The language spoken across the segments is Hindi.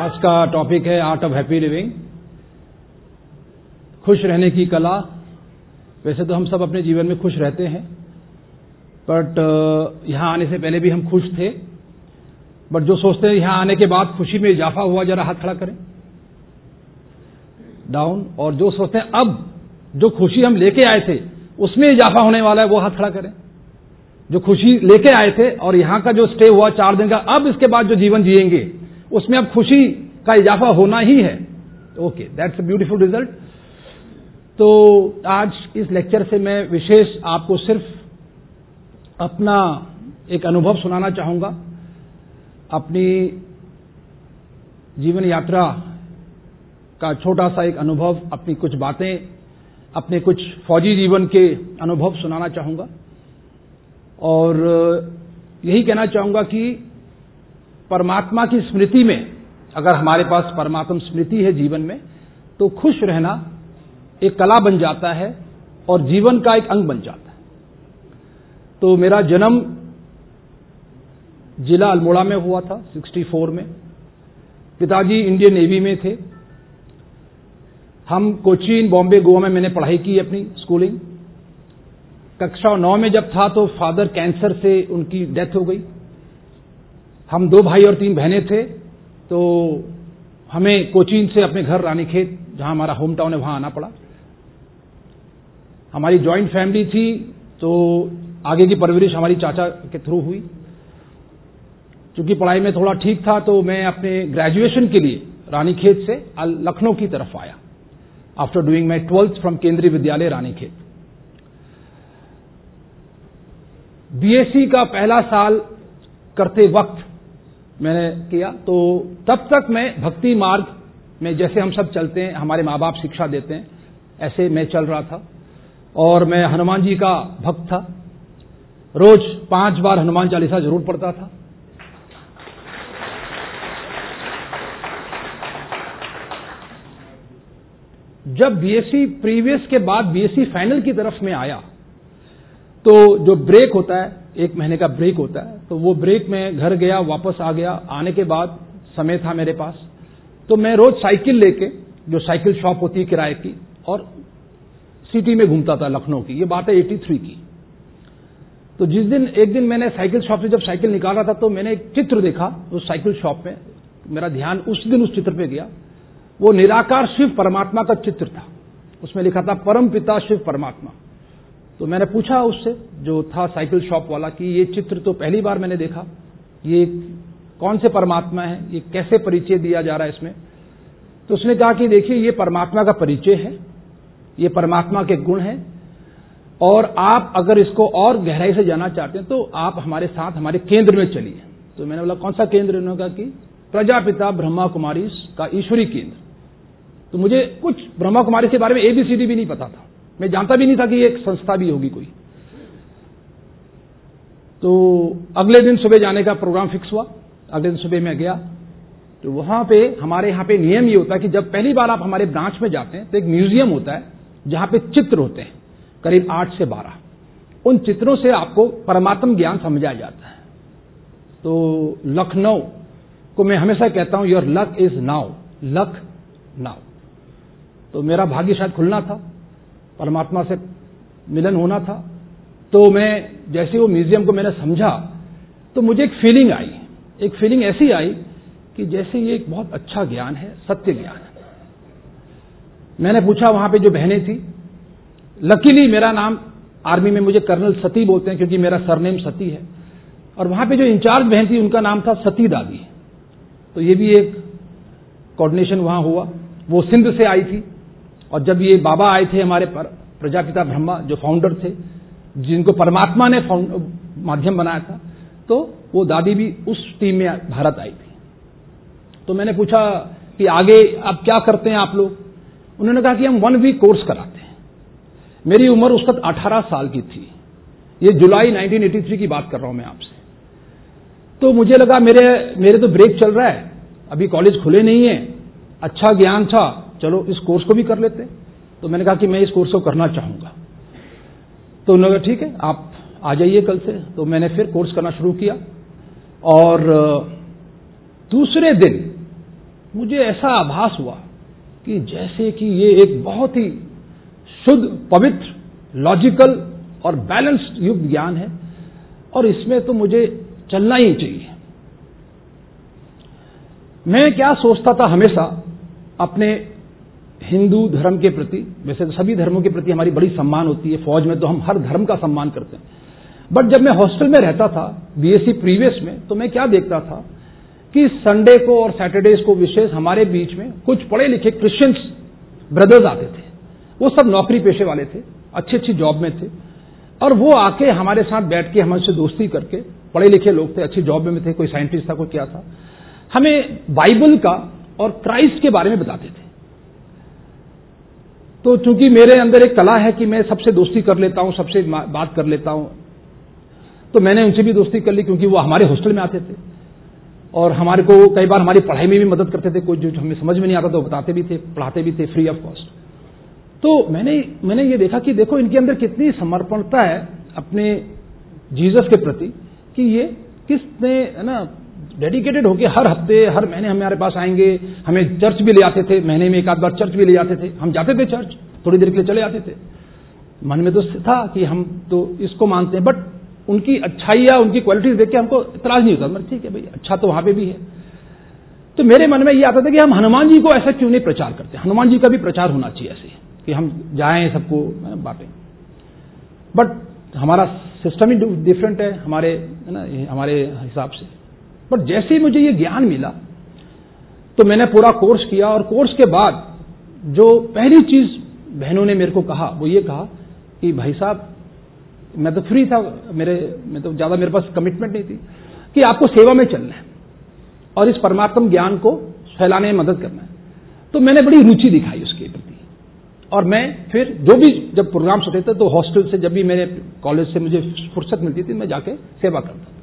आज का टॉपिक है आर्ट ऑफ हैप्पी लिविंग, खुश रहने की कला। वैसे तो हम सब अपने जीवन में खुश रहते हैं, बट यहां आने से पहले भी हम खुश थे। बट जो सोचते हैं यहां आने के बाद खुशी में इजाफा हुआ, जरा हाथ खड़ा करें, डाउन। और जो सोचते हैं अब जो खुशी हम लेके आए थे उसमें इजाफा होने वाला है, वो हाथ खड़ा करें। जो खुशी लेके आए थे और यहां का जो स्टे हुआ 4 दिन का, अब इसके बाद जो जीवन जिएंगे उसमें अब खुशी का इजाफा होना ही है। Okay, that's a beautiful result. तो आज इस लेक्चर से मैं विशेष आपको सिर्फ अपना एक अनुभव सुनाना चाहूंगा, अपनी जीवन यात्रा का छोटा सा एक अनुभव, अपनी कुछ बातें, अपने कुछ फौजी जीवन के अनुभव सुनाना चाहूंगा। और यही कहना चाहूंगा कि परमात्मा की स्मृति में, अगर हमारे पास परमात्मा स्मृति है जीवन में, तो खुश रहना एक कला बन जाता है और जीवन का एक अंग बन जाता है। तो मेरा जन्म जिला अल्मोड़ा में हुआ था 64 में। पिताजी इंडियन नेवी में थे। हम कोचीन, बॉम्बे, गोवा में मैंने पढ़ाई की अपनी स्कूलिंग। कक्षा 9 में जब था तो फादर कैंसर से उनकी डेथ हो गई। हम 2 भाई और 3 बहनें थे, तो हमें कोचीन से अपने घर रानीखेत, जहां हमारा होम टाउन है, वहां आना पड़ा। हमारी जॉइंट फैमिली थी, तो आगे की परवरिश हमारी चाचा के थ्रू हुई। चूंकि पढ़ाई में थोड़ा ठीक था, तो मैं अपने ग्रेजुएशन के लिए रानीखेत से लखनऊ की तरफ आया, after doing my 12th from केंद्रीय विद्यालय रानीखेत। बीएससी का पहला साल करते वक्त मैंने किया, तो तब तक मैं भक्ति मार्ग में, जैसे हम सब चलते हैं, हमारे माँ बाप शिक्षा देते हैं, ऐसे मैं चल रहा था। और मैं हनुमान जी का भक्त था। रोज 5 बार हनुमान चालीसा जरूर पढ़ता था। जब बीएससी प्रीवियस के बाद बीएससी फाइनल की तरफ में आया, तो जो ब्रेक होता है, 1 महीने का ब्रेक होता है, तो वो ब्रेक में घर गया, वापस आ गया। आने के बाद समय था मेरे पास, तो मैं रोज साइकिल लेके, जो साइकिल शॉप होती है किराए की, और सिटी में घूमता था लखनऊ की। ये बात है 83 की। तो जिस दिन, एक दिन मैंने साइकिल शॉप से जब साइकिल निकाला था, तो मैंने एक चित्र देखा उस साइकिल शॉप में। मेरा ध्यान उस दिन उस चित्र पे गया। वो निराकार शिव परमात्मा का चित्र था। उसमें लिखा था परम पिता शिव परमात्मा। तो मैंने पूछा उससे, जो था साइकिल शॉप वाला, कि ये चित्र तो पहली बार मैंने देखा, ये कौन से परमात्मा है, ये कैसे परिचय दिया जा रहा है इसमें। तो उसने कहा कि देखिए, ये परमात्मा का परिचय है, ये परमात्मा के गुण हैं, और आप अगर इसको और गहराई से जानना चाहते हैं तो आप हमारे साथ हमारे केंद्र में चलिए। तो मैंने बोला कौन सा केंद्र? उन्होंने कहा कि प्रजापिता ब्रह्मा कुमारी का ईश्वरी केंद्र। तो मुझे कुछ ब्रह्मा कुमारी के बारे में ABCD भी नहीं पता था। मैं जानता भी नहीं था कि ये एक संस्था भी होगी कोई। तो अगले दिन सुबह जाने का प्रोग्राम फिक्स हुआ। अगले दिन सुबह मैं गया, तो वहां पे हमारे यहाँ पे नियम ये होता है कि जब पहली बार आप हमारे ब्रांच में जाते हैं, तो एक म्यूजियम होता है जहां पे चित्र होते हैं, करीब 8 से 12। उन चित्रों से आपको परमात्म ज्ञान समझाया जाता है। तो लखनऊ को मैं हमेशा कहता हूं, your luck is now, luck now. तो मेरा भाग्य शायद खुलना था, परमात्मा से मिलन होना था। तो मैं जैसे वो म्यूजियम को मैंने समझा, तो मुझे एक फीलिंग आई। एक फीलिंग ऐसी आई कि जैसे ये एक बहुत अच्छा ज्ञान है, सत्य ज्ञान है। मैंने पूछा वहां पे जो बहनें थी, लकीली मेरा नाम आर्मी में मुझे कर्नल सती बोलते हैं, क्योंकि मेरा सरनेम सती है। और वहां पे जो इंचार्ज बहन थी, उनका नाम था सती दादी। तो ये भी एक कोऑर्डिनेशन वहां हुआ। वो सिंध से आई थी, और जब ये बाबा आए थे हमारे प्रजापिता ब्रह्मा, जो फाउंडर थे, जिनको परमात्मा ने माध्यम बनाया था, तो वो दादी भी उस टीम में भारत आई थी। तो मैंने पूछा कि आगे अब क्या करते हैं आप लोग? उन्होंने कहा कि हम 1 वीक कोर्स कराते हैं। मेरी उम्र उस वक्त 18 साल की थी। ये जुलाई 1983 की बात कर रहा हूं मैं आपसे। तो मुझे लगा मेरे तो ब्रेक चल रहा है, अभी कॉलेज खुले नहीं है, अच्छा ज्ञान था, चलो इस कोर्स को भी कर लेते। तो मैंने कहा कि मैं इस कोर्स को करना चाहूंगा। तो उन्होंने कहा ठीक है, आप आ जाइए कल से। तो मैंने फिर कोर्स करना शुरू किया, और दूसरे दिन मुझे ऐसा आभास हुआ कि जैसे कि ये एक बहुत ही शुद्ध, पवित्र, लॉजिकल और बैलेंस्ड युग ज्ञान है और इसमें तो मुझे चलना ही चाहिए। मैं क्या सोचता था हमेशा अपने हिंदू धर्म के प्रति, वैसे तो सभी धर्मों के प्रति हमारी बड़ी सम्मान होती है, फौज में तो हम हर धर्म का सम्मान करते हैं, बट जब मैं हॉस्टल में रहता था बीएससी प्रीवियस में, तो मैं क्या देखता था कि संडे को और सैटरडेज को विशेष हमारे बीच में कुछ पढ़े लिखे क्रिश्चियंस ब्रदर्स आते थे। वो सब नौकरी पेशे वाले थे, अच्छी अच्छी जॉब में थे, और वो आके हमारे साथ बैठ के हमसे दोस्ती करके, पढ़े लिखे लोग थे, अच्छी जॉब में थे, कोई साइंटिस्ट था, कोई क्या था, हमें बाइबल का और क्राइस्ट के बारे में बताते थे। तो चूंकि मेरे अंदर एक कला है कि मैं सबसे दोस्ती कर लेता हूं, सबसे बात कर लेता हूं, तो मैंने उनसे भी दोस्ती कर ली, क्योंकि वो हमारे हॉस्टल में आते थे और हमारे को कई बार हमारी पढ़ाई में भी मदद करते थे। कोई जो हमें समझ में नहीं आता तो बताते भी थे, पढ़ाते भी थे फ्री ऑफ कॉस्ट। तो मैंने ये देखा कि देखो इनके अंदर कितनी समर्पणता है अपने जीसस के प्रति, कि ये किसने है ना डेडिकेटेड होके हर हफ्ते हर महीने हमारे पास आएंगे, हमें चर्च भी ले आते थे, महीने में एक आध बार चर्च भी ले जाते थे, हम जाते थे चर्च, थोड़ी देर के लिए चले आते थे। मन में तो था कि हम तो इसको मानते हैं, बट उनकी अच्छाई या उनकी क्वालिटीज देख के हमको इतराज नहीं होता, मतलब ठीक है भाई, अच्छा तो वहां पे भी है। तो मेरे मन में ये आता था कि हम हनुमान जी को ऐसा क्यों नहीं प्रचार करते, हनुमान जी का भी प्रचार होना चाहिए ऐसे कि हम जाएं सबको बांटें। बट हमारा सिस्टम ही डिफरेंट है हमारे, है ना, हमारे हिसाब से। बट जैसे ही मुझे ये ज्ञान मिला तो मैंने पूरा कोर्स किया, और कोर्स के बाद जो पहली चीज बहनों ने मेरे को कहा वो ये कहा कि भाई साहब, मैं तो फ्री था, मैं तो ज्यादा मेरे पास कमिटमेंट नहीं थी, कि आपको सेवा में चलना है और इस परमात्म ज्ञान को फैलाने में मदद करना है। तो मैंने बड़ी रुचि दिखाई उसके प्रति, और मैं फिर जो भी जब प्रोग्राम्स होते थे तो हॉस्टल से, जब भी मेरे कॉलेज से मुझे फुर्सत मिलती थी, मैं जाके सेवा करता था।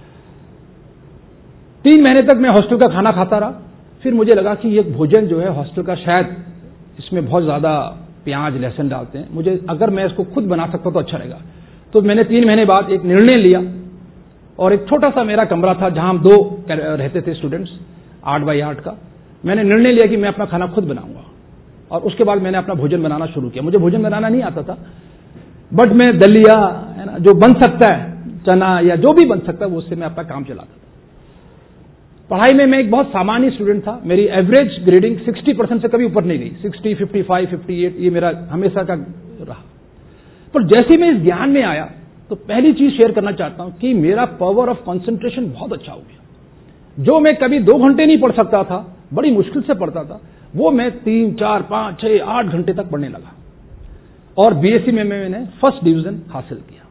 3 महीने तक मैं हॉस्टल का खाना खाता रहा। फिर मुझे लगा कि ये भोजन जो है हॉस्टल का, शायद इसमें बहुत ज्यादा प्याज लहसुन डालते हैं, मुझे अगर मैं इसको खुद बना सकता तो अच्छा रहेगा। तो मैंने 3 महीने बाद एक निर्णय लिया, और एक छोटा सा मेरा कमरा था जहां हम 2 रहते थे स्टूडेंट्स, 8 बाई 8 का। मैंने निर्णय लिया कि मैं अपना खाना खुद बनाऊंगा, और उसके बाद मैंने अपना भोजन बनाना शुरू किया। मुझे भोजन बनाना नहीं आता था, बट मैं दलिया, है ना, जो बन सकता है, चना या जो भी बन सकता है, वो उससे मैं अपना काम चलाता था। पढ़ाई में मैं एक बहुत सामान्य स्टूडेंट था, मेरी एवरेज ग्रेडिंग 60% से कभी ऊपर नहीं गई, 60, 55, 58 ये मेरा हमेशा का रहा। पर जैसे मैं इस ज्ञान में आया तो पहली चीज शेयर करना चाहता हूं कि मेरा पावर ऑफ कंसंट्रेशन बहुत अच्छा हो गया। जो मैं कभी 2 घंटे नहीं पढ़ सकता था, बड़ी मुश्किल से पढ़ता था, वो मैं 3, 4, 5, 6, 8 घंटे तक पढ़ने लगा, और बीएससी में मैंने फर्स्ट डिवीजन हासिल किया।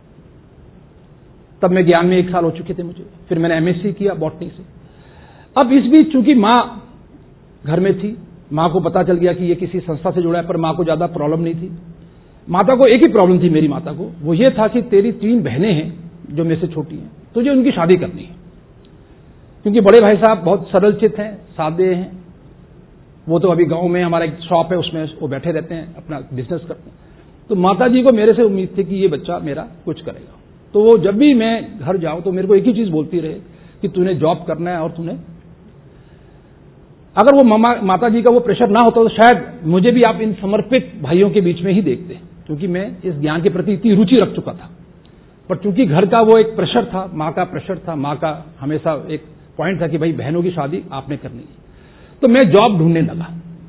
तब मैं ज्ञान में 1 साल हो चुके थे मुझे। फिर मैंने एमएससी किया बॉटनी से। अब इस बीच चूंकि मां घर में थी, मां को पता चल गया कि ये किसी संस्था से जुड़ा है, पर मां को ज्यादा प्रॉब्लम नहीं थी। माता को एक ही प्रॉब्लम थी, मेरी माता को, वो ये था कि तेरी 3 बहनें हैं जो मेरे से छोटी हैं, तुझे उनकी शादी करनी है। क्योंकि बड़े भाई साहब बहुत सरल चित्त हैं, सादे हैं, वो तो अभी गांव में हमारा एक शॉप है, उसमें वो बैठे रहते हैं, अपना बिजनेस करते हैं। तो माता जी को मेरे से उम्मीद थी कि ये बच्चा मेरा कुछ करेगा। तो वो जब भी मैं घर जाऊं तो मेरे को एक ही चीज बोलती रहे कि तूने जॉब करना है, और तूने, अगर वो माता जी का वो प्रेशर ना होता तो शायद मुझे भी आप इन समर्पित भाइयों के बीच में ही देखते, क्योंकि मैं इस ज्ञान के प्रति इतनी रुचि रख चुका था। पर चूंकि घर का वो एक प्रेशर था, मां का प्रेशर था, मां का हमेशा एक पॉइंट था कि भाई बहनों की शादी आपने करनी है, तो मैं जॉब ढूंढने लगा।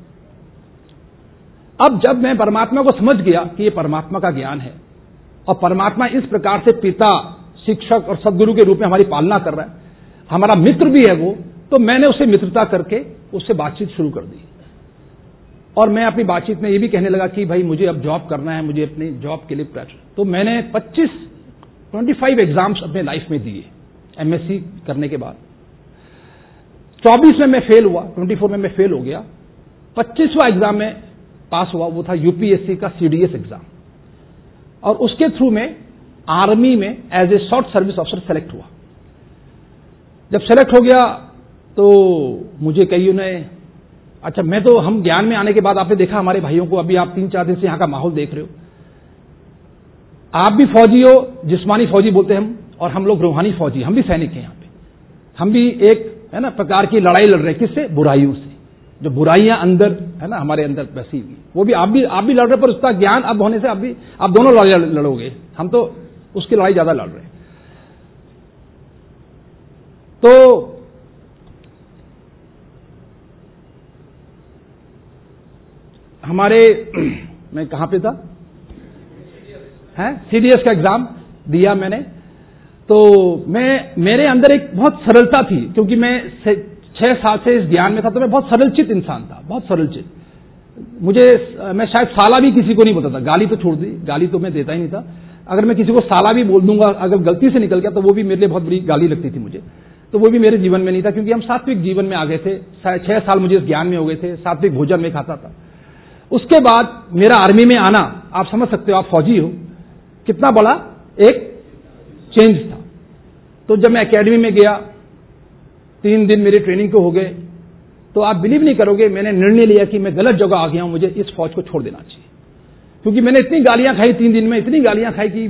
अब जब मैं परमात्मा को समझ गया कि ये परमात्मा का ज्ञान है, और परमात्मा इस प्रकार से पिता, शिक्षक और सदगुरु के रूप में हमारी पालना कर रहा है, हमारा मित्र भी है वो, तो मैंने उससे मित्रता करके उससे बातचीत शुरू कर दी। और मैं अपनी बातचीत में ये भी कहने लगा कि भाई मुझे अब जॉब करना है, मुझे अपनी जॉब के लिए प्रयास। तो मैंने 25 एग्जाम्स अपने लाइफ में दिए एमएससी करने के बाद। 24 में मैं फेल हुआ, 24 में मैं फेल हो गया। 25वां एग्जाम में पास हुआ, वो था यूपीएससी का सीडीएस एग्जाम, और उसके थ्रू में आर्मी में as a short service officer select हुआ। जब सेलेक्ट हो गया तो मुझे कईयों ने, अच्छा मैं तो, हम ज्ञान में आने के बाद आपने देखा हमारे भाइयों को, अभी आप 3-4 दिन से यहां का माहौल देख रहे हो, आप भी फौजी हो, जिस्मानी फौजी बोलते हैं हम, और हम लोग रूहानी फौजी, हम भी सैनिक हैं। यहां पे हम भी एक है ना प्रकार की लड़ाई लड़ रहे हैं, किससे? बुराइयों से। जो बुराइयां अंदर है ना हमारे अंदर बसी हुई, वो भी आप भी लड़ रहे, पर उसका ज्ञान अब होने से आप दोनों लड़ोगे। हम तो उसकी लड़ाई ज्यादा लड़ रहे हैं। तो हमारे मैं कहां पे था? सीडीएस का एग्जाम दिया मैंने। तो मेरे अंदर एक बहुत सरलता थी, क्योंकि मैं 6 साल से इस ज्ञान में था, तो मैं बहुत सरलचित इंसान था, बहुत सरलचित। मैं शायद साला भी किसी को नहीं बोलता था, गाली तो छोड़ दी, गाली तो मैं देता ही नहीं था। अगर मैं किसी को साला भी बोल दूंगा, अगर गलती से निकल गया, तो वो भी मेरे लिए बहुत बड़ी गाली लगती थी मुझे। तो वो भी मेरे जीवन में नहीं था, क्योंकि हम सात्विक जीवन में आ गए थे। 6 साल मुझे इस ज्ञान में हो गए थे, सात्विक भोजन में खाता था। उसके बाद मेरा आर्मी में आना, आप समझ सकते हो, आप फौजी हो, कितना बड़ा एक चेंज था। तो जब मैं एकेडमी में गया, 3 दिन मेरी ट्रेनिंग को हो गए, तो आप बिलीव नहीं करोगे, मैंने निर्णय लिया कि मैं गलत जगह आ गया हूं, मुझे इस फौज को छोड़ देना चाहिए। क्योंकि मैंने इतनी गालियां खाई 3 दिन में, इतनी गालियां खाई कि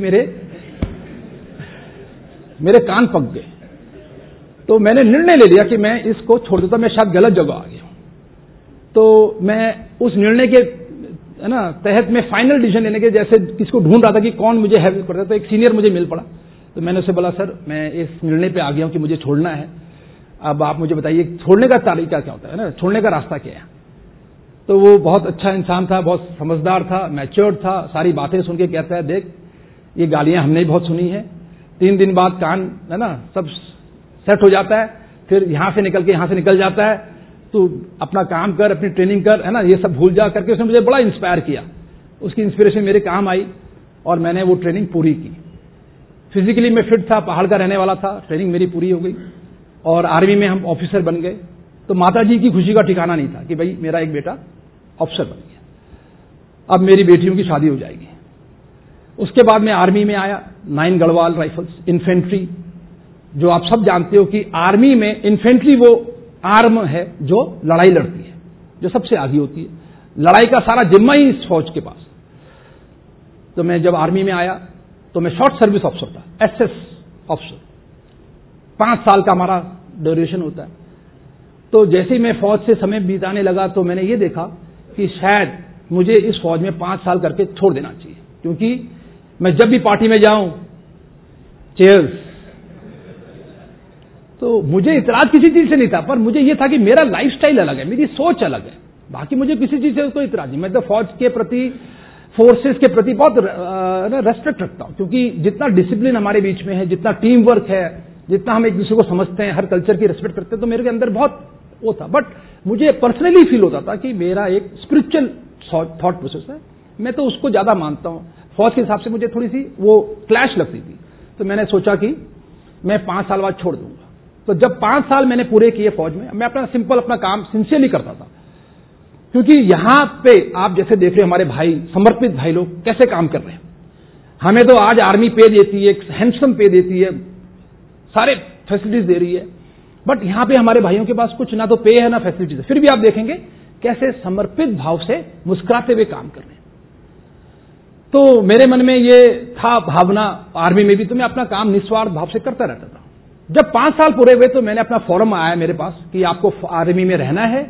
मेरे कान पक गए। तो मैंने निर्णय ले लिया कि मैं इसको छोड़ देता, मैं शायद गलत जगह आ गया हूं। तो मैं उस निर्णय के है ना तहत में फाइनल डिसीजन लेने के, जैसे किसको ढूंढ रहा था कि कौन मुझे हेल्प करता, तो एक सीनियर मुझे मिल पड़ा। तो मैंने उससे बोला, सर मैं इस निर्णय पे आ गया हूं कि मुझे छोड़ना है, अब आप मुझे बताइए छोड़ने का तरीका क्या होता है ना, छोड़ने का रास्ता क्या है। तो वो बहुत अच्छा इंसान था, बहुत समझदार था, मैच्योर्ड था, सारी बातें सुन के कहता है, देख ये गालियां हमने बहुत सुनी है, 3 दिन बाद कान है ना सब सेट हो जाता है, फिर यहां से निकल जाता है, तू अपना काम कर, अपनी ट्रेनिंग कर, है ना, ये सब भूल जा करके उसने मुझे बड़ा इंस्पायर किया। उसकी इंस्पिरेशन मेरे काम आई और मैंने वो ट्रेनिंग पूरी की। फिजिकली मैं फिट था, पहाड़ का रहने वाला था, ट्रेनिंग मेरी पूरी हो गई और आर्मी में हम ऑफिसर बन गए। तो माताजी की खुशी का ठिकाना नहीं था कि भाई मेरा एक बेटा ऑफिसर बन गया, अब मेरी बेटियों की शादी हो जाएगी। उसके बाद मैं आर्मी में आया, 9 गढ़वाल राइफल्स, इन्फेंट्री। जो आप सब जानते हो कि आर्मी में इन्फेंट्री वो आर्म है जो लड़ाई लड़ती है, जो सबसे आगे होती है, लड़ाई का सारा जिम्मा ही इस फौज के पास। तो मैं जब आर्मी में आया तो मैं शॉर्ट सर्विस ऑफिसर था, एसएस ऑफिसर, 5 साल का हमारा ड्यूरेशन होता है। तो जैसे ही मैं फौज से समय बिताने लगा, तो मैंने ये देखा कि शायद मुझे इस फौज में 5 साल करके छोड़ देना चाहिए, क्योंकि मैं जब भी पार्टी में जाऊं, चेयर्स। तो मुझे इतराज किसी चीज से नहीं था, पर मुझे यह था कि मेरा लाइफस्टाइल अलग है, मेरी सोच अलग है, बाकी मुझे किसी चीज से कोई इतराज नहीं। मैं तो फौज के प्रति, फोर्सेस के प्रति बहुत रेस्पेक्ट रखता हूं, क्योंकि जितना डिसिप्लिन हमारे बीच में है, जितना टीम वर्क है, जितना हम एक दूसरे को समझते हैं, हर कल्चर की रेस्पेक्ट करते हैं, तो मेरे के अंदर बहुत वो था। बट मुझे पर्सनली फील होता था कि मेरा एक स्पिरिचुअल थॉट प्रोसेस है, मैं तो उसको ज्यादा मानता हूं। फौज के हिसाब से मुझे थोड़ी सी वो क्लैश लगती थी। तो मैंने सोचा कि मैं 5 साल बाद छोड़ दूंगा। तो जब 5 साल मैंने पूरे किए फौज में, मैं अपना सिंपल अपना काम सिंसियरली करता था, क्योंकि यहां पे आप जैसे देख रहे हैं हमारे भाई, समर्पित भाई लोग कैसे काम कर रहे हैं। हमें तो आज आर्मी पे देती है, हैंडसम पे देती है, सारे फैसिलिटीज दे रही है, बट यहां पे हमारे भाइयों के पास कुछ ना तो पे है ना फैसिलिटीज है, फिर भी आप देखेंगे कैसे समर्पित भाव से मुस्कुराते हुए काम कर रहे हैं। तो मेरे मन में ये था भावना, आर्मी में भी तो मैं अपना काम निस्वार्थ भाव से करता रहता था। जब 5 साल पूरे हुए तो मैंने अपना फॉर्म आया मेरे पास कि आपको आर्मी में रहना है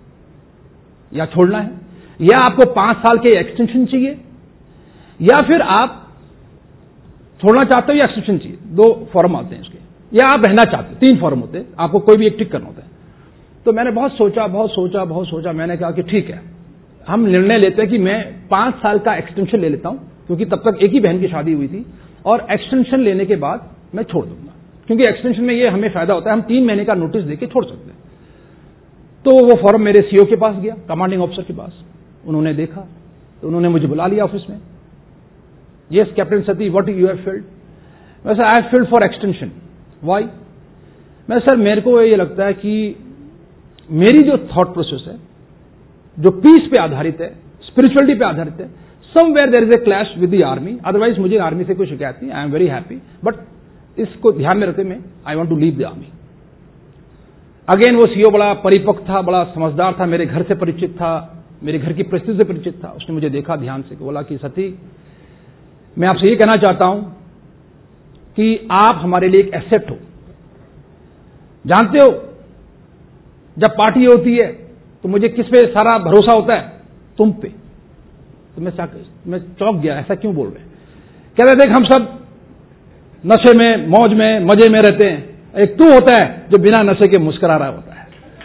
या छोड़ना है, या आपको 5 साल के एक्सटेंशन चाहिए, या फिर आप छोड़ना चाहते हो या एक्सटेंशन चाहिए। 2 फॉर्म आते हैं इसके, या आप रहना चाहते हो, 3 फॉर्म होते हैं, आपको कोई भी एक टिक करना होता है। तो मैंने बहुत सोचा, मैंने कहा कि ठीक है, हम निर्णय लेते हैं कि मैं 5 साल का एक्सटेंशन ले लेता हूं, क्योंकि तब तक एक ही बहन की शादी हुई थी, और एक्सटेंशन लेने के बाद मैं छोड़ दूंगा, क्योंकि एक्सटेंशन में ये हमें फायदा होता है, हम 3 महीने का नोटिस देके छोड़ सकते हैं। तो वो फॉर्म मेरे सीओ के पास गया, कमांडिंग ऑफिसर के पास, उन्होंने देखा, तो उन्होंने मुझे बुला लिया ऑफिस में। Yes captain Sati, what you have filed? मैं sir I have filed for extension. Why? मैं सर मेरे को ये लगता है कि मेरी जो थॉट प्रोसेस है, जो पीस पे आधारित है, स्पिरिचुअलिटी पे आधारित है, somewhere there is a clash with the army. Otherwise मुझे आर्मी से कोई शिकायत नहीं, I am very happy, but इसको ध्यान में रखते मैं I want to leave the army. Again वो सीओ बड़ा परिपक्व था, बड़ा समझदार था, मेरे घर से परिचित था, मेरे घर की परिस्थिति से परिचित था। उसने मुझे देखा ध्यान से, बोला कि सती, मैं आपसे ये कहना चाहता हूं कि आप हमारे लिए एक एसेट हो। जानते हो जब पार्टी होती है तो मुझे किस पे सारा भरोसा होता है? तुम पे। तो मैं चौंक गया, ऐसा क्यों बोल रहे हैं? कह रहे देख हम सब नशे में, मौज में, मजे में रहते हैं, एक तू होता है जो बिना नशे के मुस्कुरा रहा होता है।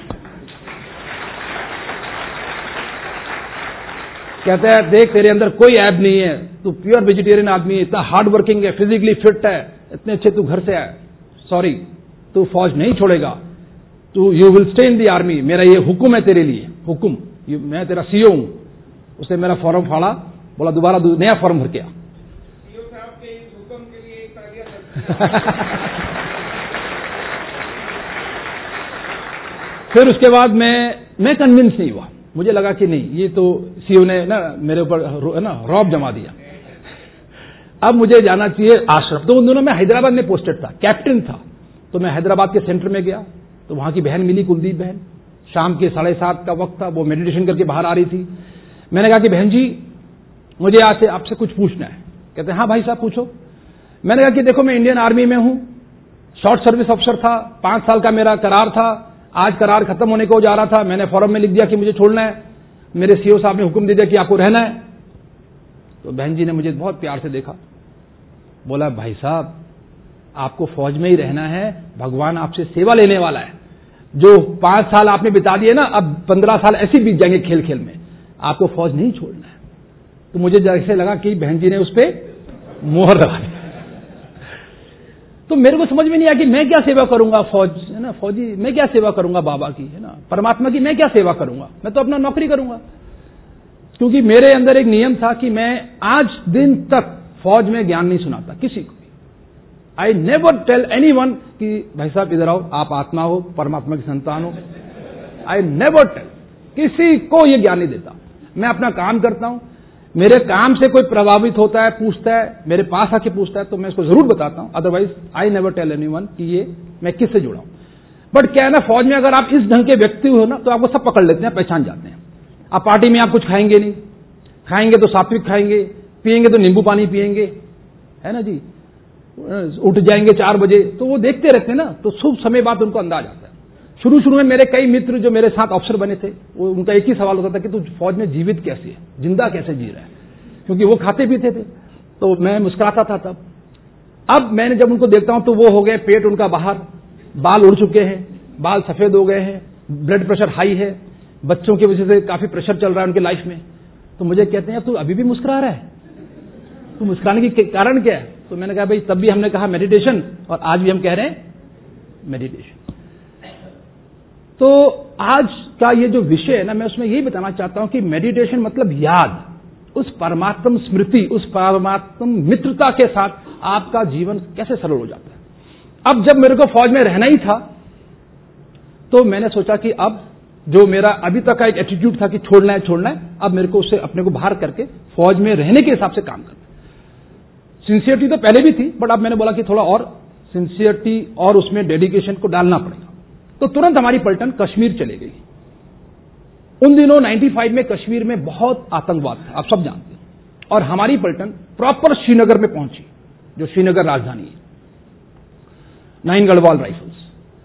कहता है देख तेरे अंदर कोई ऐब नहीं है, तू प्योर वेजिटेरियन आदमी है, इतना हार्ड वर्किंग है, फिजिकली फिट है, इतने अच्छे तू घर से आया, सॉरी तू फौज नहीं छोड़ेगा, तू you will stay in the army, मेरा ये हुक्म है तेरे लिए, हुक्म, मैं तेरा सीओ हूं। उसने मेरा फॉर्म फाड़ा, बोला दोबारा नया फॉर्म भर के आ। सीओ साहब के इस हुक्म के लिए एक तालियां। फिर उसके बाद मैं कन्विंस नहीं हुआ, मुझे लगा कि नहीं, ये तो सीओ ने ना मेरे ऊपर ना रौब जमा दिया, अब मुझे जाना चाहिए आश्रम। तो उन दिनों मैं हैदराबाद में पोस्टेड था, कैप्टन था। तो मैं हैदराबाद के सेंटर में गया, तो वहां की बहन मिली, कुलदीप बहन, शाम के 7:30 का वक्त था, वो मेडिटेशन करके बाहर आ रही थी। मैंने कहा कि बहन जी मुझे आज से आपसे कुछ पूछना है। कहते हैं हाँ भाई साहब पूछो। मैंने कहा कि देखो मैं इंडियन आर्मी में हूं, शॉर्ट सर्विस ऑफिसर था, 5 साल का मेरा करार था, आज करार खत्म होने को जा रहा था, मैंने फॉर्म में लिख दिया कि मुझे छोड़ना है, मेरे सीओ साहब ने हुक्म दे दिया कि आपको रहना है। तो बहन जी ने मुझे बहुत प्यार से देखा, बोला भाई साहब आपको फौज में ही रहना है, भगवान आपसे सेवा लेने वाला है, जो 5 साल आपने बिता दिए ना, अब 15 साल ऐसे बीत जाएंगे खेल खेल में, आपको फौज नहीं छोड़ना है। तो मुझे जैसे लगा कि बहन जी ने उस पर मोहर लगा दी। तो मेरे को समझ में नहीं आया कि मैं क्या सेवा करूंगा, फौज है ना, फौजी मैं क्या सेवा करूंगा बाबा की, है ना, परमात्मा की मैं क्या सेवा करूंगा, मैं तो अपना नौकरी करूंगा। क्योंकि मेरे अंदर एक नियम था कि मैं आज दिन तक फौज में ज्ञान नहीं सुनाता किसी को। I never tell anyone कि भाई साहब इधर आओ, आप आत्मा हो, परमात्मा की संतान हो। आई नेवर टेल, किसी को ये ज्ञान नहीं देता। मैं अपना काम करता हूं, मेरे काम से कोई प्रभावित होता है, पूछता है, मेरे पास आके पूछता है, तो मैं इसको जरूर बताता हूं, otherwise I never tell anyone कि ये मैं किससे जुड़ा हूं। बट क्या है ना, फौज में अगर आप इस ढंग के व्यक्ति हो ना, तो आपको सब पकड़ लेते हैं, पहचान जाते हैं। आप पार्टी में आप कुछ खाएंगे नहीं, खाएंगे तो सात्विक खाएंगे, पिएंगे तो नींबू पानी पिएंगे, है ना जी, उठ जाएंगे 4 बजे, तो वो देखते रहते हैं ना, तो शुभ समय बाद उनको अंदाज आता है। शुरू शुरू में मेरे कई मित्र जो मेरे साथ अफसर बने थे, वो उनका एक ही सवाल होता था कि तू फौज में जीवित कैसे है, जिंदा कैसे जी रहा है, क्योंकि वो खाते पीते थे। तो मैं मुस्कुराता था तब। अब मैंने जब उनको देखता हूं तो वो हो गए, पेट उनका बाहर, बाल उड़ चुके हैं, बाल सफेद हो गए हैं, ब्लड प्रेशर हाई है, बच्चों की वजह से काफी प्रेशर चल रहा है उनकी लाइफ में। तो मुझे कहते हैं तू अभी भी मुस्कुरा रहा है, तू मुस्कुराने के कारण क्या है? तो मैंने कहा भाई तब भी हमने कहा मेडिटेशन, और आज भी हम कह रहे हैं मेडिटेशन। तो आज का ये जो विषय है ना, मैं उसमें यही बताना चाहता हूं कि मेडिटेशन मतलब याद, उस परमात्म स्मृति, उस परमात्म मित्रता के साथ आपका जीवन कैसे सरल हो जाता है। अब जब मेरे को फौज में रहना ही था, तो मैंने सोचा कि अब जो मेरा अभी तक का एक एटीट्यूड था कि छोड़ना है, अब मेरे को उससे अपने को बाहर करके फौज में रहने के हिसाब से काम करना। सिंसियरिटी तो पहले भी थी, बट अब मैंने बोला कि थोड़ा और सिंसियरिटी और उसमें डेडिकेशन को डालना पड़ेगा। तो तुरंत हमारी पलटन कश्मीर चली गई। उन दिनों 95 में कश्मीर में बहुत आतंकवाद था, आप सब जानते हैं, और हमारी पलटन प्रॉपर श्रीनगर में पहुंची, जो श्रीनगर राजधानी है, 9 गढ़वाल राइफल्स।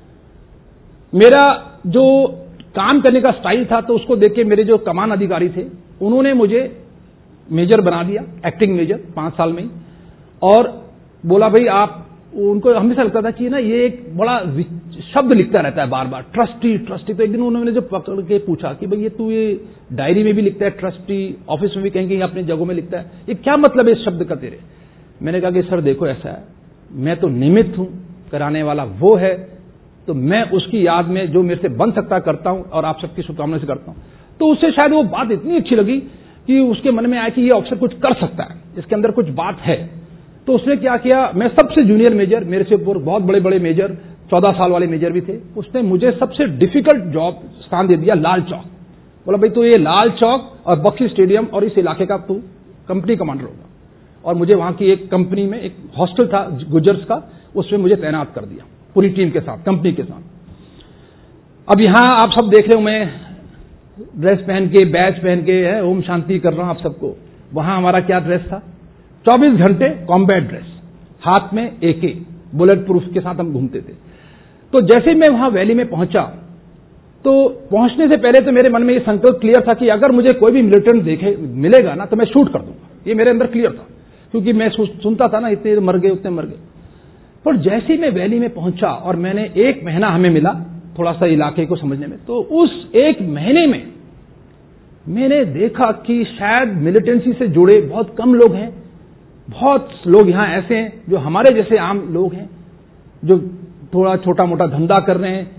मेरा जो काम करने का स्टाइल था, तो उसको देख के मेरे जो कमान अधिकारी थे, उन्होंने मुझे मेजर बना दिया, एक्टिंग मेजर 5 साल में ही, और बोला भाई आप, उनको हमेशा लगता था कि ना ये एक बड़ा शब्द लिखता रहता है बार बार, ट्रस्टी ट्रस्टी। तो एक दिन उन्होंने जो पकड़ के पूछा कि भाई ये तू ये डायरी में भी लिखता है ट्रस्टी, ऑफिस में भी कहीं कहीं अपने जगहों में लिखता है, ये क्या मतलब है इस शब्द का तेरे? मैंने कहा कि सर देखो ऐसा है, मैं तो निमित्त हूं, कराने वाला वो है, तो मैं उसकी याद में जो मेरे से बन सकता करता हूं, और आप सबकी शुभकामना से करता हूं। तो उससे शायद वो बात इतनी अच्छी लगी कि उसके मन में आया कि ये ऑफिसर कुछ कर सकता है, इसके अंदर कुछ बात है। तो उसने क्या किया, मैं सबसे जूनियर मेजर, मेरे से ऊपर बहुत बड़े बड़े मेजर, 14 साल वाले मेजर भी थे, उसने मुझे सबसे डिफिकल्ट जॉब स्थान दे दिया, लाल चौक। बोला भाई तो ये लाल चौक और बख्शी स्टेडियम और इस इलाके का तू कंपनी कमांडर होगा। और मुझे वहां की एक कंपनी में एक हॉस्टल था गुजर्स का, उसमें मुझे तैनात कर दिया पूरी टीम के साथ, कंपनी के साथ। अब यहां आप सब देख रहे हो, मैं ड्रेस पहन के, बैच पहन के ओम शांति कर रहा हूं आप सबको। वहां हमारा क्या ड्रेस था, 24 घंटे कॉम्बैट ड्रेस, हाथ में AK बुलेट प्रूफ के साथ हम घूमते थे। तो जैसे मैं वहां वैली में पहुंचा, तो पहुंचने से पहले तो मेरे मन में ये संकल्प क्लियर था कि अगर मुझे कोई भी मिलिटेंट मिलेगा ना तो मैं शूट कर दूंगा, ये मेरे अंदर क्लियर था, क्योंकि मैं सुनता था ना इतने मर गए उतने मर गए। पर जैसे ही मैं वैली में पहुंचा और मैंने 1 महीना हमें मिला थोड़ा सा इलाके को समझने में, तो उस 1 महीने में मैंने देखा कि शायद मिलिटेंसी से जुड़े बहुत कम लोग हैं, बहुत लोग यहां ऐसे हैं जो हमारे जैसे आम लोग हैं, जो थोड़ा छोटा मोटा धंधा कर रहे हैं,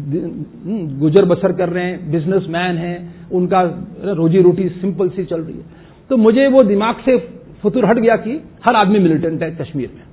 गुजर बसर कर रहे हैं, बिजनेसमैन हैं, उनका रोजी रोटी सिंपल सी चल रही है। तो मुझे वो दिमाग से फतूर हट गया कि हर आदमी मिलिटेंट है कश्मीर में।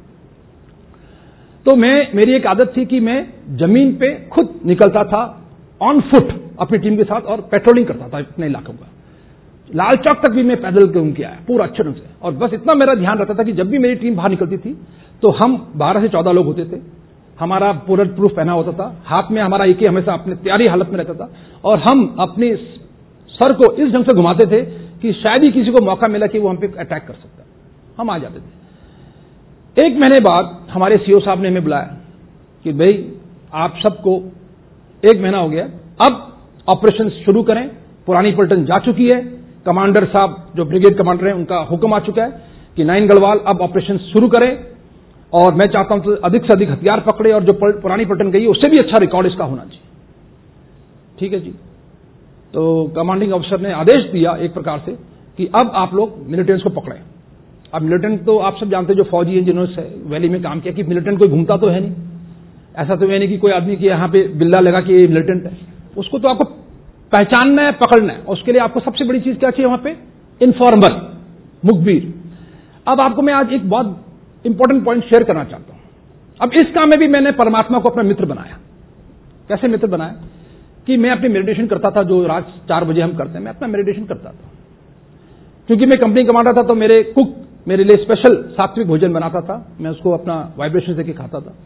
तो मेरी एक आदत थी कि मैं जमीन पे खुद निकलता था ऑन फुट अपनी टीम के साथ और पेट्रोलिंग करता था अपने इलाकों का। लाल चौक तक भी मैं पैदल घूम के आया पूरा अच्छे ढंग से, और बस इतना मेरा ध्यान रहता था कि जब भी मेरी टीम बाहर निकलती थी तो हम 12 से 14 लोग होते थे, हमारा पूरा प्रूफ पहना होता था, हाथ में हमारा AK हमेशा अपने तैयारी हालत में रहता था, और हम अपने सर को इस ढंग से घुमाते थे कि शायद ही किसी को मौका मिला कि वो हम पे अटैक कर सकता है, हम आ जाते थे। 1 महीने बाद हमारे CO साहब ने हमें बुलाया कि भाई आप सबको 1 महीना हो गया, अब ऑपरेशन शुरू करें। पुरानी पलटन जा चुकी है, कमांडर साहब जो ब्रिगेड कमांडर हैं उनका हुक्म आ चुका है कि 9 गढ़वाल अब ऑपरेशन शुरू करें, और मैं चाहता हूं तो अधिक से अधिक हथियार पकड़े, और जो पुरानी पलटन गई उससे भी अच्छा रिकॉर्ड इसका होना चाहिए। ठीक है जी। तो कमांडिंग अफसर ने आदेश दिया एक प्रकार से कि अब आप लोग मिलिटेंट्स को पकड़ें। अब मिलिटेंट तो आप सब जानते हैं जो फौजी हैं जिन्होंने वैली में काम किया, कि मिलिटेंट कोई घूमता तो है नहीं, ऐसा तो है नहीं कि कोई आदमी की यहां पे बिल्ला लगा कि ये मिलिटेंट है। उसको तो आपको पहचानना है, पकड़ना है, और उसके लिए आपको सबसे बड़ी चीज क्या चाहिए वहां पे? इन्फॉर्मर, मुखबिर। अब आपको मैं आज एक बहुत इंपॉर्टेंट पॉइंट शेयर करना चाहता हूं। अब इस काम में भी मैंने परमात्मा को अपना मित्र बनाया। कैसे मित्र बनाया? कि मैं अपनी मेडिटेशन करता था, जो रात 4 बजे हम करते हैं, मैं अपना मेडिटेशन करता था। क्योंकि मैं कंपनी कमांडर था तो मेरे कुक मेरे लिए स्पेशल सात्विक भोजन बनाता था, मैं उसको अपना वाइब्रेशन देके खाता था।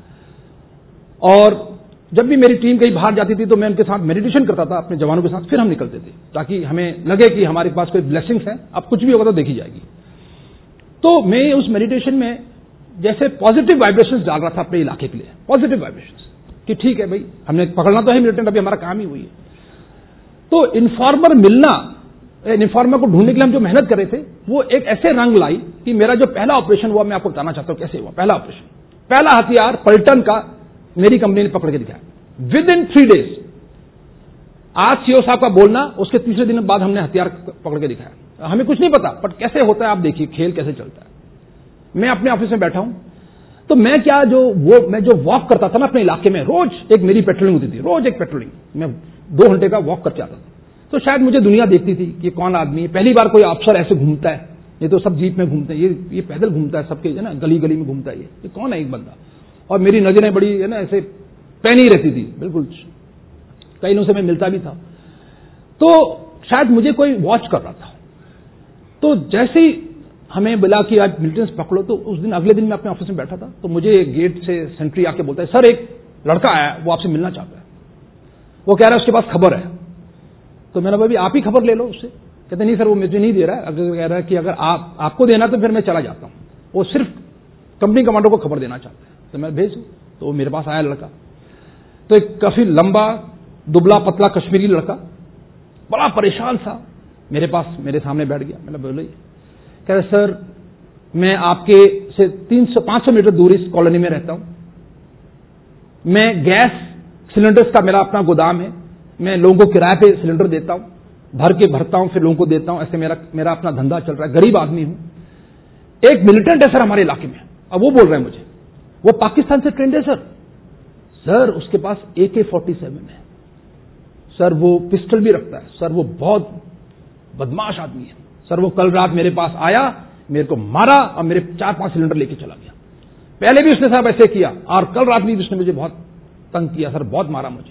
और जब भी मेरी टीम कहीं बाहर जाती थी तो मैं उनके साथ मेडिटेशन करता था अपने जवानों के साथ, फिर हम निकलते थे, ताकि हमें लगे कि हमारे पास कोई ब्लेसिंग्स है, अब कुछ भी होगा तो देखी जाएगी। तो मैं उस मेडिटेशन में जैसे पॉजिटिव वाइब्रेशंस डाल रहा था अपने इलाके के लिए, पॉजिटिव वाइब्रेशंस, कि ठीक है भाई हमने पकड़ना तो है मिलिटेंट, अभी हमारा काम ही हुई है। तो इन्फॉर्मर मिलना, इन्फॉर्मर को ढूंढने के लिए हम जो मेहनत कर रहे थे, वो एक ऐसे रंग लाई कि मेरा जो पहला ऑपरेशन हुआ, मैं आपको बताना चाहता हूं कैसे हुआ पहला ऑपरेशन। पहला हथियार पलटन का मेरी कंपनी ने पकड़ के दिखाया विद इन 3 डेज। आज CO साहब का बोलना, उसके तीसरे दिन बाद हमने हथियार पकड़ के दिखाया। हमें कुछ नहीं पता, बट कैसे होता है आप देखिए खेल कैसे चलता है। मैं अपने ऑफिस में बैठा हूं, तो मैं जो वॉक करता था ना अपने इलाके में, रोज एक मेरी पेट्रोलिंग होती थी, रोज एक पेट्रोलिंग, मैं 2 घंटे का वॉक करके आता था। तो शायद मुझे दुनिया देखती थी कि कौन आदमी है, पहली बार कोई अफसर ऐसे घूमता है, ये तो सब जीप में घूमते हैं, ये पैदल घूमता है, सबके है ना गली गली में घूमता है, ये कौन है एक बंदा। और मेरी नजरें बड़ी है ना ऐसे पैनी रहती थी, बिल्कुल कई लोगों से मैं मिलता भी था, तो शायद मुझे कोई वॉच कर रहा था। तो जैसे ही हमें बोला कि आज मिलिटेंट्स पकड़ो, तो उस दिन अगले दिन मैं अपने ऑफिस में बैठा था, तो मुझे गेट से सेंट्री आके बोलता है, सर एक लड़का आया, वो आपसे मिलना चाहता है, वो कह रहा है उसके पास खबर है। तो मैंने भाई आप ही खबर ले लो उससे। कहते नहीं सर वो मुझे नहीं दे रहा है, अगर कह रहा है कि अगर आपको देना तो फिर मैं चला जाता हूं, वो सिर्फ कंपनी कमांडर को खबर देना चाहता है। तो मैं भेजू, तो वो मेरे पास आया लड़का, तो एक काफी लंबा दुबला पतला कश्मीरी लड़का, बड़ा परेशान सा, मेरे पास मेरे सामने बैठ गया। मैंने बोला कह रहे सर मैं आपके से 300-500 मीटर दूर इस कॉलोनी में रहता हूं, मैं गैस सिलेंडर्स का मेरा अपना गोदाम है, मैं लोगों को किराए पे सिलेंडर देता हूं, भर के भरता हूं फिर लोगों को देता हूं, ऐसे मेरा अपना धंधा चल रहा है, गरीब आदमी हूं। एक मिलिटेंट है सर हमारे इलाके में। अब वो बोल रहे हैं मुझे, वो पाकिस्तान से ट्रेंड है सर उसके पास AK-47 है सर, वो पिस्टल भी रखता है सर, वो बहुत बदमाश आदमी है सर, वो कल रात मेरे पास आया, मेरे को मारा और मेरे 4-5 सिलेंडर लेके चला गया। पहले भी उसने साहब ऐसे किया, और कल रात भी उसने मुझे बहुत तंग किया सर, बहुत मारा मुझे।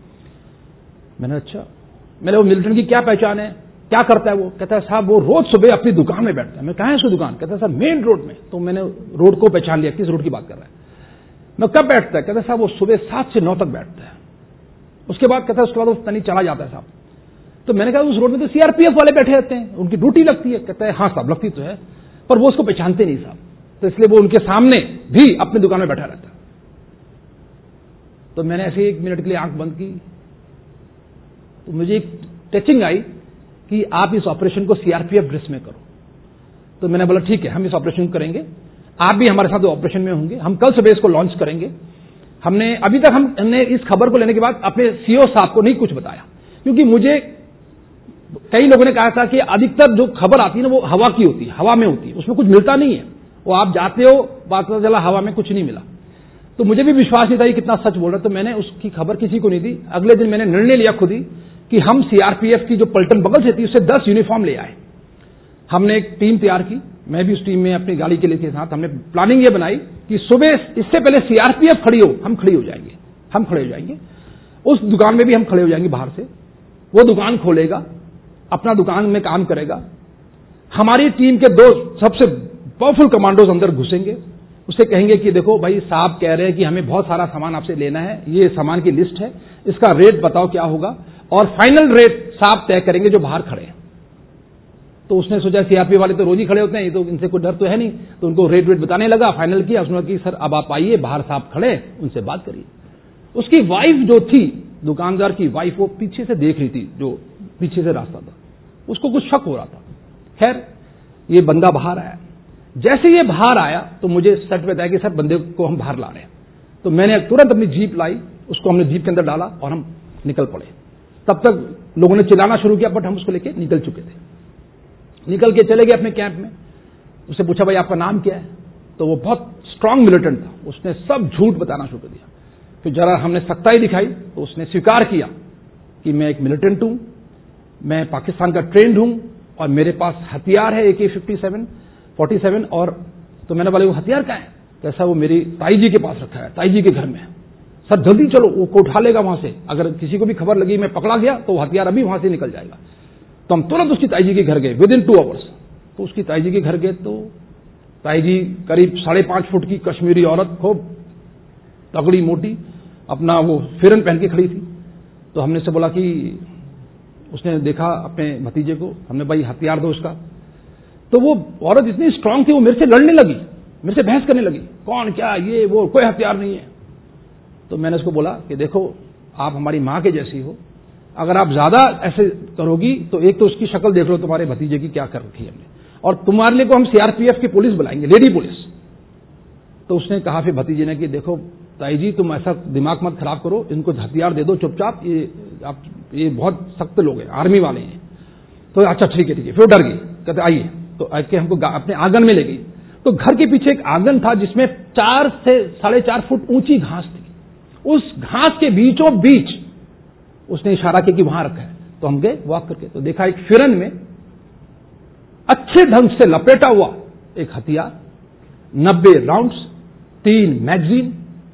मैंने अच्छा, मैंने वो मिलिटेंट की क्या पहचान है, क्या करता है वो? कहता है साहब वो रोज सुबह अपनी दुकान में बैठता है। मैं कहा है उसकी दुकान? कहता है सर मेन रोड में। तो मैंने रोड को पहचान लिया, किस रोड की बात कर रहा है। मैं कब बैठता है? कहता है साहब वो सुबह 7 से 9 तक बैठता है, उसके बाद कहता है उसके बाद वो तनी चला जाता है साहब। तो मैंने कहा उस रोड में तो CRPF वाले बैठे रहते हैं, उनकी ड्यूटी लगती है। कहता है हाँ साहब लगती तो है, पर वो उसको पहचानते नहीं साहब, तो इसलिए वो उनके सामने भी अपनी दुकान में बैठा रहता है। तो मैंने ऐसे 1 मिनट के लिए आंख बंद की, तो मुझे एक टचिंग आई कि आप इस ऑपरेशन को सीआरपीएफ ड्रेस में करो। तो मैंने बोला ठीक है, हम इस ऑपरेशन को करेंगे, आप भी हमारे साथ ऑपरेशन में होंगे, हम कल सुबह इसको लॉन्च करेंगे। हमने अभी तक हमने इस खबर को लेने के बाद अपने सीईओ साहब को नहीं कुछ बताया, क्योंकि मुझे कई लोगों ने कहा था कि अधिकतर जो खबर आती है ना वो हवा की होती है, हवा में होती है, उसमें कुछ मिलता नहीं है। वो आप जाते हो, बात पता चला हवा में कुछ नहीं मिला। तो मुझे भी विश्वास नहीं था कि कितना सच बोल रहा, तो मैंने उसकी खबर किसी को नहीं दी। अगले दिन मैंने निर्णय लिया खुद ही कि हम सीआरपीएफ की जो पलटन बगल से थी उससे 10 यूनिफॉर्म ले आए। हमने एक टीम तैयार की, मैं भी उस टीम में अपनी गाड़ी के लिए के साथ हमने प्लानिंग ये बनाई कि सुबह इससे पहले सीआरपीएफ खड़ी हो, हम खड़े हो जाएंगे। उस दुकान में भी हम खड़े हो जाएंगे बाहर से, वो दुकान खोलेगा, अपना दुकान में काम करेगा। हमारी टीम के 2 सबसे पावरफुल कमांडोज अंदर घुसेंगे, उससे कहेंगे कि देखो भाई साहब कह रहे हैं कि हमें बहुत सारा सामान आपसे लेना है, ये सामान की लिस्ट है, इसका रेट बताओ क्या होगा, और फाइनल रेट साहब तय करेंगे जो बाहर खड़े हैं। तो उसने सोचा सीआरपी वाले तो रोज ही खड़े होते हैं, ये तो इनसे कोई डर तो है नहीं, तो उनको रेट बताने लगा। फाइनल किया उसने कि सर अब आप आइए, बाहर साहब खड़े, उनसे बात करिए। उसकी वाइफ जो थी, दुकानदार की वाइफ, वो पीछे से देख रही थी, जो पीछे से रास्ता था, उसको कुछ शक हो रहा था। खैर ये बंदा बाहर आया, जैसे ये बाहर आया तो मुझे सच बताया कि सर बंदे को हम बाहर ला रहे हैं। तो मैंने तुरंत अपनी जीप लाई, उसको हमने जीप के अंदर डाला और हम निकल पड़े। तब तक लोगों ने चिल्लाना शुरू किया, बट हम उसको लेके निकल चुके थे। निकल के चले गए अपने कैंप में। उससे पूछा भाई आपका नाम क्या है, तो वो बहुत स्ट्रांग मिलिटेंट था, उसने सब झूठ बताना शुरू कर दिया। फिर जरा हमने सख्ताई दिखाई तो उसने स्वीकार किया कि मैं एक मिलिटेंट हूं, मैं पाकिस्तान का ट्रेंड हूं और मेरे पास हथियार है AK-47 और तो मैंने बोला वो हथियार का है, कैसा, वो मेरी ताई जी के पास रखा है, ताई जी के घर में है। सर जल्दी चलो, वो को उठा लेगा वहां से, अगर किसी को भी खबर लगी मैं पकड़ा गया तो हथियार अभी वहां से निकल जाएगा। तो हम तुरंत उसकी ताई जी के घर गए विदिन 2 आवर्स। तो उसकी ताई जी के घर गए तो ताई जी करीब 5.5 फुट की कश्मीरी औरत, खूब तगड़ी मोटी, अपना वो फिरन पहन के खड़ी थी। तो हमने से बोला कि उसने देखा अपने भतीजे को, हमने भाई हथियार दो उसका। तो वो औरत इतनी स्ट्रांग थी, वो मेरे से लड़ने लगी, मेरे से बहस करने लगी, कौन क्या ये वो, कोई हथियार नहीं है। तो मैंने उसको बोला कि देखो आप हमारी मां के जैसी हो, अगर आप ज्यादा ऐसे करोगी तो एक तो उसकी शक्ल देख लो तुम्हारे भतीजे की क्या कर रखी है हमने, और तुम्हारे लिए को हम सीआरपीएफ की पुलिस बुलाएंगे, लेडी पुलिस। तो उसने कहा फिर भतीजे ने कि देखो ताई जी तुम ऐसा दिमाग मत खराब करो, इनको हथियार दे दो चुपचाप, ये बहुत सख्त लोग हैं, आर्मी वाले हैं। तो अच्छा ठीक है, फिर डर गई, कहते आइए। तो आके हमको अपने आंगन में ले गई। तो घर के पीछे एक आंगन था जिसमें 4 से 4.5 फुट ऊंची घास थी। उस घास के बीचों बीच उसने इशारा किया कि वहां रखा है। तो हम गए वॉक करके, तो देखा एक फिरन में अच्छे ढंग से लपेटा हुआ एक हथियार, 90 राउंड्स, 3 मैगजीन।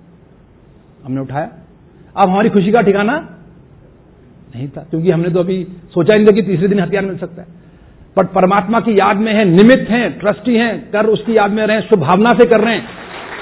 हमने उठाया। अब हमारी खुशी का ठिकाना नहीं था, क्योंकि हमने तो अभी सोचा ही नहीं था कि तीसरे दिन हथियार मिल सकता है। बट परमात्मा की याद में है, निमित्त हैं, ट्रस्टी हैं, कर उसकी याद में रहे, शुभ भावना से कर रहे हैं।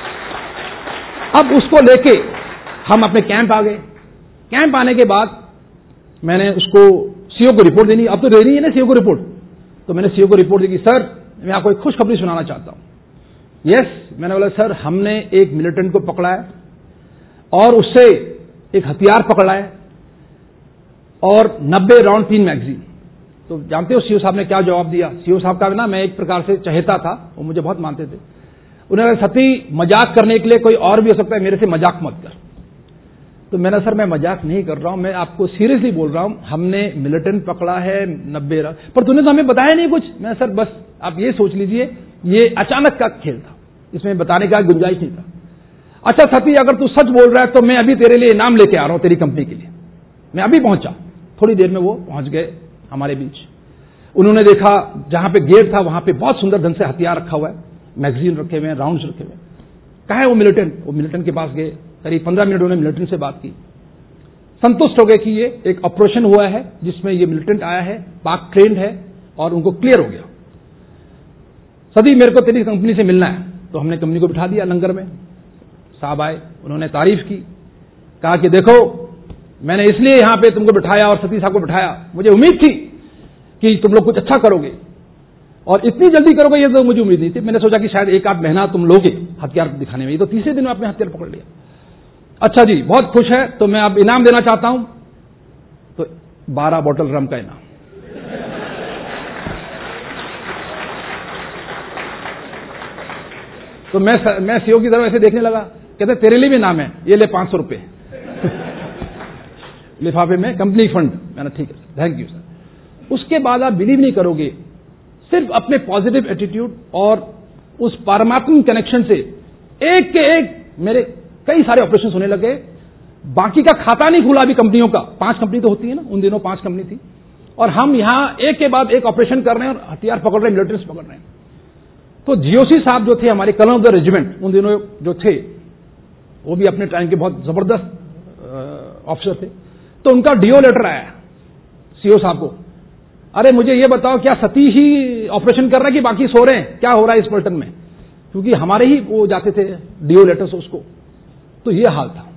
अब उसको लेके हम अपने कैंप आ गए। कैंप आने के बाद मैंने उसको सीओ को रिपोर्ट देनी, अब तो देनी है ना सीओ को रिपोर्ट। तो मैंने सीओ को रिपोर्ट दी कि सर मैं आपको एक खुशखबरी सुनाना चाहता हूं। यस, मैंने बोला सर हमने एक मिलिटेंट को पकड़ा है और उससे एक हथियार पकड़ा है और 90 राउंड 3 मैगजीन। तो जानते हो सीओ साहब ने क्या जवाब दिया? सीओ साहब का ना मैं एक प्रकार से चहेता था, वो मुझे बहुत मानते थे। उन्होंने सती मजाक करने के लिए कोई और भी हो सकता है, मेरे से मजाक मत कर। तो मैंने सर मैं मजाक नहीं कर रहा हूं, मैं आपको सीरियसली बोल रहा हूं, हमने मिलिटेंट पकड़ा है 90 राउंड, पर तूने तो हमें बताया नहीं कुछ। मैं सर बस आप ये सोच लीजिए ये अचानक का खेल था, इसमें बताने का गुंजाइश नहीं था। अच्छा सती अगर तू सच बोल रहा है तो मैं अभी तेरे लिए इनाम लेके आ रहा हूं तेरी कंपनी के लिए। मैं अभी पहुंचा, थोड़ी देर में वो पहुंच गए हमारे बीच। उन्होंने देखा जहां पे गेट था वहां पे बहुत सुंदर ढंग से हथियार रखा हुआ है, मैगजीन रखे हुए हैं, राउंड्स रखे हुए हैं। कहा है वो मिलिटेंट? वो मिलिटेंट के पास गए, करीब 15 मिनट उन्होंने मिलिटेंट से बात की। संतुष्ट हो गए कि ये एक ऑपरेशन हुआ है जिसमें ये मिलिटेंट आया है, पाक ट्रेंड है और उनको क्लियर हो गया। सदी मेरे को तेरी कंपनी से मिलना है। तो हमने कंपनी को बिठा दिया लंगर में। साहब आए, उन्होंने तारीफ की, कहा कि देखो मैंने इसलिए यहां पे तुमको बिठाया और सती साहब को बिठाया, मुझे उम्मीद थी कि तुम लोग कुछ अच्छा करोगे और इतनी जल्दी करोगे ये तो मुझे उम्मीद नहीं थी। मैंने सोचा कि शायद 1 आध महीना तुम लोगे हथियार दिखाने में, ये तो तीसरे दिन में आपने हथियार पकड़ लिया। अच्छा जी बहुत खुश है, तो मैं अब इनाम देना चाहता हूं। तो 12 बॉटल रम का इनाम। तो मैं सीओ की तरफ ऐसे देखने लगा, कहते तेरे लिए भी नाम है, ये ले 500 रुपए लिफाफे में, कंपनी फंड। मैंने ठीक है थैंक यू सर। उसके बाद आप बिलीव नहीं करोगे, सिर्फ अपने पॉजिटिव एटीट्यूड और उस परमात्मा कनेक्शन से एक के एक मेरे कई सारे ऑपरेशन होने लगे। बाकी का खाता नहीं खुला अभी कंपनियों का, 5 कंपनी तो होती है ना, उन दिनों 5 कंपनी थी, और हम यहां एक के बाद एक ऑपरेशन कर रहे हैं और हथियार पकड़ रहे हैं, मिलिट्रीज पकड़ रहे हैं। तो जीओसी साहब जो थे हमारे कर्नल ऑफ द रेजिमेंट उन दिनों जो थे, वो भी अपने टाइम के बहुत जबरदस्त ऑफिसर थे। तो उनका डीओ लेटर आया सीओ साहब को, अरे मुझे ये बताओ क्या सती ही ऑपरेशन कर रहा है कि बाकी सो रहे हैं, क्या हो रहा है इस पलटन में, क्योंकि हमारे ही वो जाते थे डीओ लेटर्स उसको। तो ये हाल था।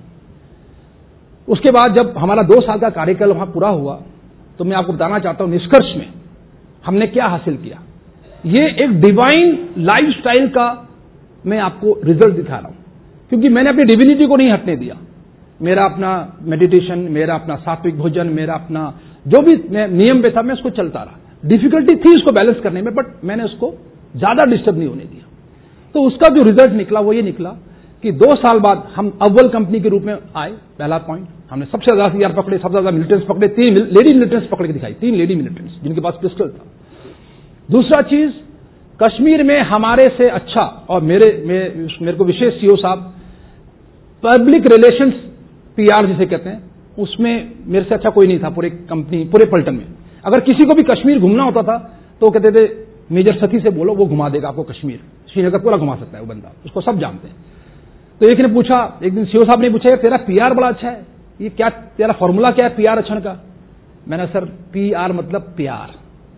उसके बाद जब हमारा 2 साल का कार्यकाल वहां पूरा हुआ, तो मैं आपको बताना चाहता हूं निष्कर्ष में हमने क्या हासिल किया। ये एक डिवाइन लाइफस्टाइल का मैं आपको रिजल्ट दिखा रहा हूं, क्योंकि मैंने अपनी डिविनिटी को नहीं हटने दिया। मेरा अपना मेडिटेशन, मेरा अपना सात्विक भोजन, मेरा अपना जो भी नियम पे था, मैं उसको चलता रहा। डिफिकल्टी थी उसको बैलेंस करने में, बट मैंने उसको ज्यादा डिस्टर्ब नहीं होने दिया। तो उसका जो रिजल्ट निकला वो ये निकला कि 2 साल बाद हम अव्वल कंपनी के रूप में आए। पहला पॉइंट, हमने सबसे ज्यादा हथियार पकड़े, सबसे ज्यादा मिलिटेंट्स पकड़े, 3 लेडी मिलिटेंट्स पकड़ के दिखाई, 3 लेडी मिलिटेंट्स जिनके पास पिस्टल था। दूसरा चीज, कश्मीर में हमारे से अच्छा, और मेरे को विशेष सीओ साहब पब्लिक रिलेशंस पीआर जिसे कहते हैं, उसमें मेरे से अच्छा कोई नहीं था पूरे कंपनी, पूरे पलटन में। अगर किसी को भी कश्मीर घूमना होता था तो कहते थे मेजर सती से बोलो, वो घुमा देगा आपको कश्मीर, श्रीनगर पूरा घुमा सकता है वो बंदा, उसको सब जानते हैं। तो एक ने पूछा, एक दिन सीओ साहब ने पूछा, तेरा पीआर बड़ा अच्छा है, ये क्या तेरा फॉर्मूला क्या है पीआर अच्छा का? मैंने सर पीआर मतलब प्यार,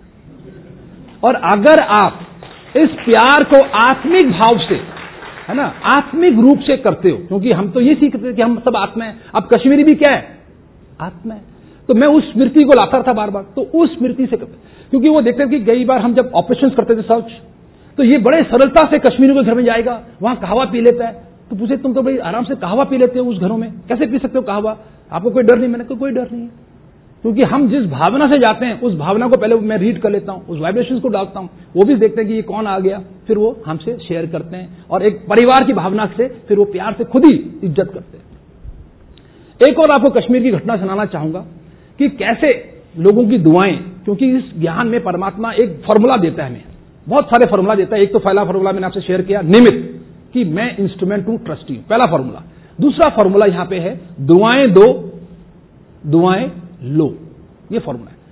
और अगर आप इस प्यार को आत्मिक भाव से, है ना, आत्मिक रूप से करते हो, क्योंकि हम तो ये सीखते हैं कि हम सब आत्मा है। अब कश्मीरी भी क्या है? आत्मा है। तो मैं उस स्मृति को लाता था बार बार, तो उस स्मृति से करते, क्योंकि वो देखते कि कई बार हम जब ऑपरेशन करते थे सर्च, तो ये बड़े सरलता से कश्मीरी के घर में जाएगा, वहां कहवा पी लेता है। तो पूछे तुम तो भाई आराम से कहवा पी लेते हो उस घरों में, कैसे पी सकते हो कहवा? आपको कोई डर नहीं? मैंने कोई डर नहीं है, क्योंकि हम जिस भावना से जाते हैं उस भावना को पहले मैं रीड कर लेता हूं, उस वाइब्रेशंस को डालता हूं, वो भी देखते हैं कि ये कौन आ गया, फिर वो हमसे शेयर करते हैं, और एक परिवार की भावना से फिर वो प्यार से खुद ही इज्जत करते हैं। एक और आपको कश्मीर की घटना सुनाना चाहूंगा कि कैसे लोगों की दुआएं, क्योंकि इस ज्ञान में परमात्मा एक फॉर्मूला देता है, हमें बहुत सारे फॉर्मूला देता है। एक तो पहला फॉर्मूला मैंने आपसे शेयर किया, निमित्त, कि मैं इंस्ट्रूमेंट हूं, ट्रस्टी हूं, पहला फॉर्मूला। दूसरा फॉर्मूला यहां पे है, दुआएं दो दुआएं लो, ये फॉर्मूला है।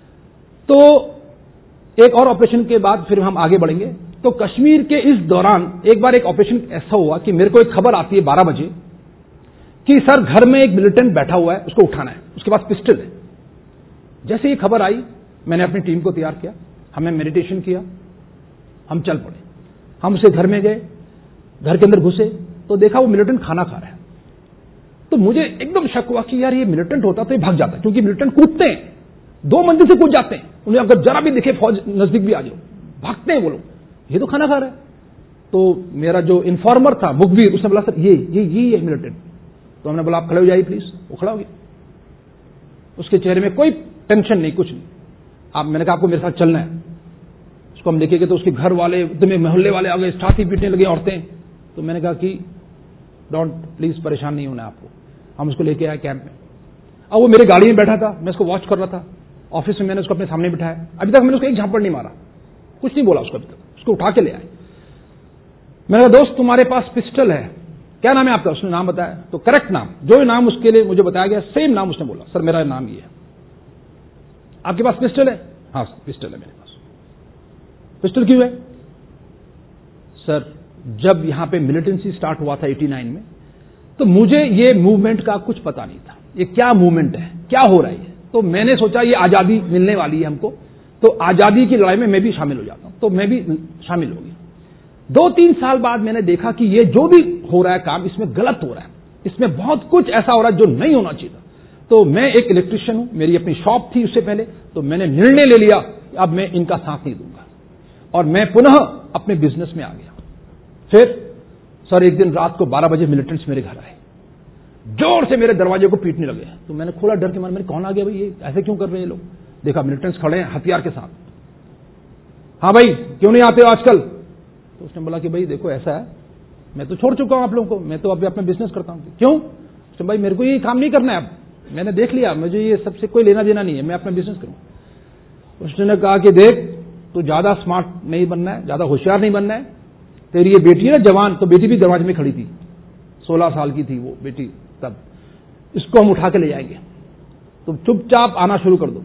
तो एक और ऑपरेशन के बाद फिर हम आगे बढ़ेंगे। तो कश्मीर के इस दौरान एक बार एक ऑपरेशन ऐसा हुआ कि मेरे को एक खबर आती है 12 बजे कि सर घर में एक मिलिटेंट बैठा हुआ है, उसको उठाना है, उसके पास पिस्टल है। जैसे ये खबर आई, मैंने अपनी टीम को तैयार किया, हमने मेडिटेशन किया, हम चल पड़े। हम उसे घर में गए, घर के अंदर घुसे तो देखा वो मिलिटेंट खाना खा रहा है। तो मुझे एकदम शक हुआ कि यार ये मिलिटेंट होता तो ये भाग जाता, क्योंकि मिलिटेंट कूदते हैं, 2 मंजिल से कूद जाते हैं, उन्हें अगर जरा भी दिखे फौज नजदीक भी आ जाओ, भागते हैं वो लोग। ये तो खाना खा रहा है। तो मेरा जो इन्फॉर्मर था मुखबिर, उसने बोला सर ये है मिलिटेंट। तो हमने बोला आप खड़े हो जाइए प्लीज। वो खड़ा हो गया, उसके चेहरे में कोई टेंशन नहीं, कुछ नहीं। मैंने कहा आपको मेरे साथ चलना है। उसको हम लेके गए तो उसके घर वाले, तुम्हें मोहल्ले वाले आ गए, छाती पीटने लगे, औरतें। तो मैंने कहा कि डोंट, प्लीज परेशान नहीं होना आपको। हम उसको लेके आए कैंप में। अब वो मेरे गाड़ी में बैठा था, मैं उसको वॉच कर रहा था। ऑफिस में मैंने उसको अपने सामने बिठाया, अभी तक मैंने उसको एक झापड़ नहीं मारा, कुछ नहीं बोला उसको अभी तक। उसको उठा के ले आए। मैंने कहा दोस्त तुम्हारे पास पिस्टल है, क्या नाम है आपका? उसने नाम बताया, तो करेक्ट नाम, जो नाम उसके लिए मुझे बताया गया सेम नाम उसने बोला, सर मेरा नाम ये है। आपके पास पिस्टल है? हाँ पिस्टल है मेरे पास। पिस्टल क्यों है? सर जब यहां पे मिलिटेंसी स्टार्ट हुआ था 89 में, तो मुझे ये मूवमेंट का कुछ पता नहीं था, ये क्या मूवमेंट है, क्या हो रहा है। तो मैंने सोचा ये आजादी मिलने वाली है हमको, तो आजादी की लड़ाई में मैं भी शामिल हो जाता हूं। तो मैं भी शामिल हो गया। 2-3 साल बाद मैंने देखा कि ये जो भी हो रहा है काम, इसमें गलत हो रहा है, इसमें बहुत कुछ ऐसा हो रहा है जो नहीं होना चाहिए था। तो मैं एक इलेक्ट्रिशियन हूं, मेरी अपनी शॉप थी उससे पहले, तो मैंने निर्णय ले लिया अब मैं इनका साथ नहीं दूंगा, और मैं पुनः अपने बिजनेस में आ गया। फिर सर एक दिन रात को 12 बजे मिलिटेंट्स मेरे घर आए। जोर से मेरे दरवाजे को पीटने लगे। तो मैंने खोला डर के मारे, मैंने कौन आ गया भाई, ये ऐसे क्यों कर रहे हैं ये लोग। देखा मिलिटेंट्स खड़े हैं हथियार के साथ। हाँ भाई क्यों नहीं आते हो आजकल। तो उसने बोला कि भाई देखो ऐसा है, मैं तो छोड़ चुका हूं आप लोगों को, मैं तो अभी अपना बिजनेस करता हूं। क्यों। उसने भाई मेरे को ये काम नहीं करना है, अब मैंने देख लिया, मुझे ये सबसे कोई लेना देना नहीं है, मैं अपना बिजनेस करूं। उसने कहा कि देख तू ज्यादा स्मार्ट नहीं बनना है, ज्यादा होशियार नहीं बनना है, तेरी ये बेटी है ना जवान, तो बेटी भी दरवाजे में खड़ी थी, 16 साल की थी वो बेटी तब, इसको हम उठा के ले जाएंगे, तुम चुपचाप आना शुरू कर दो।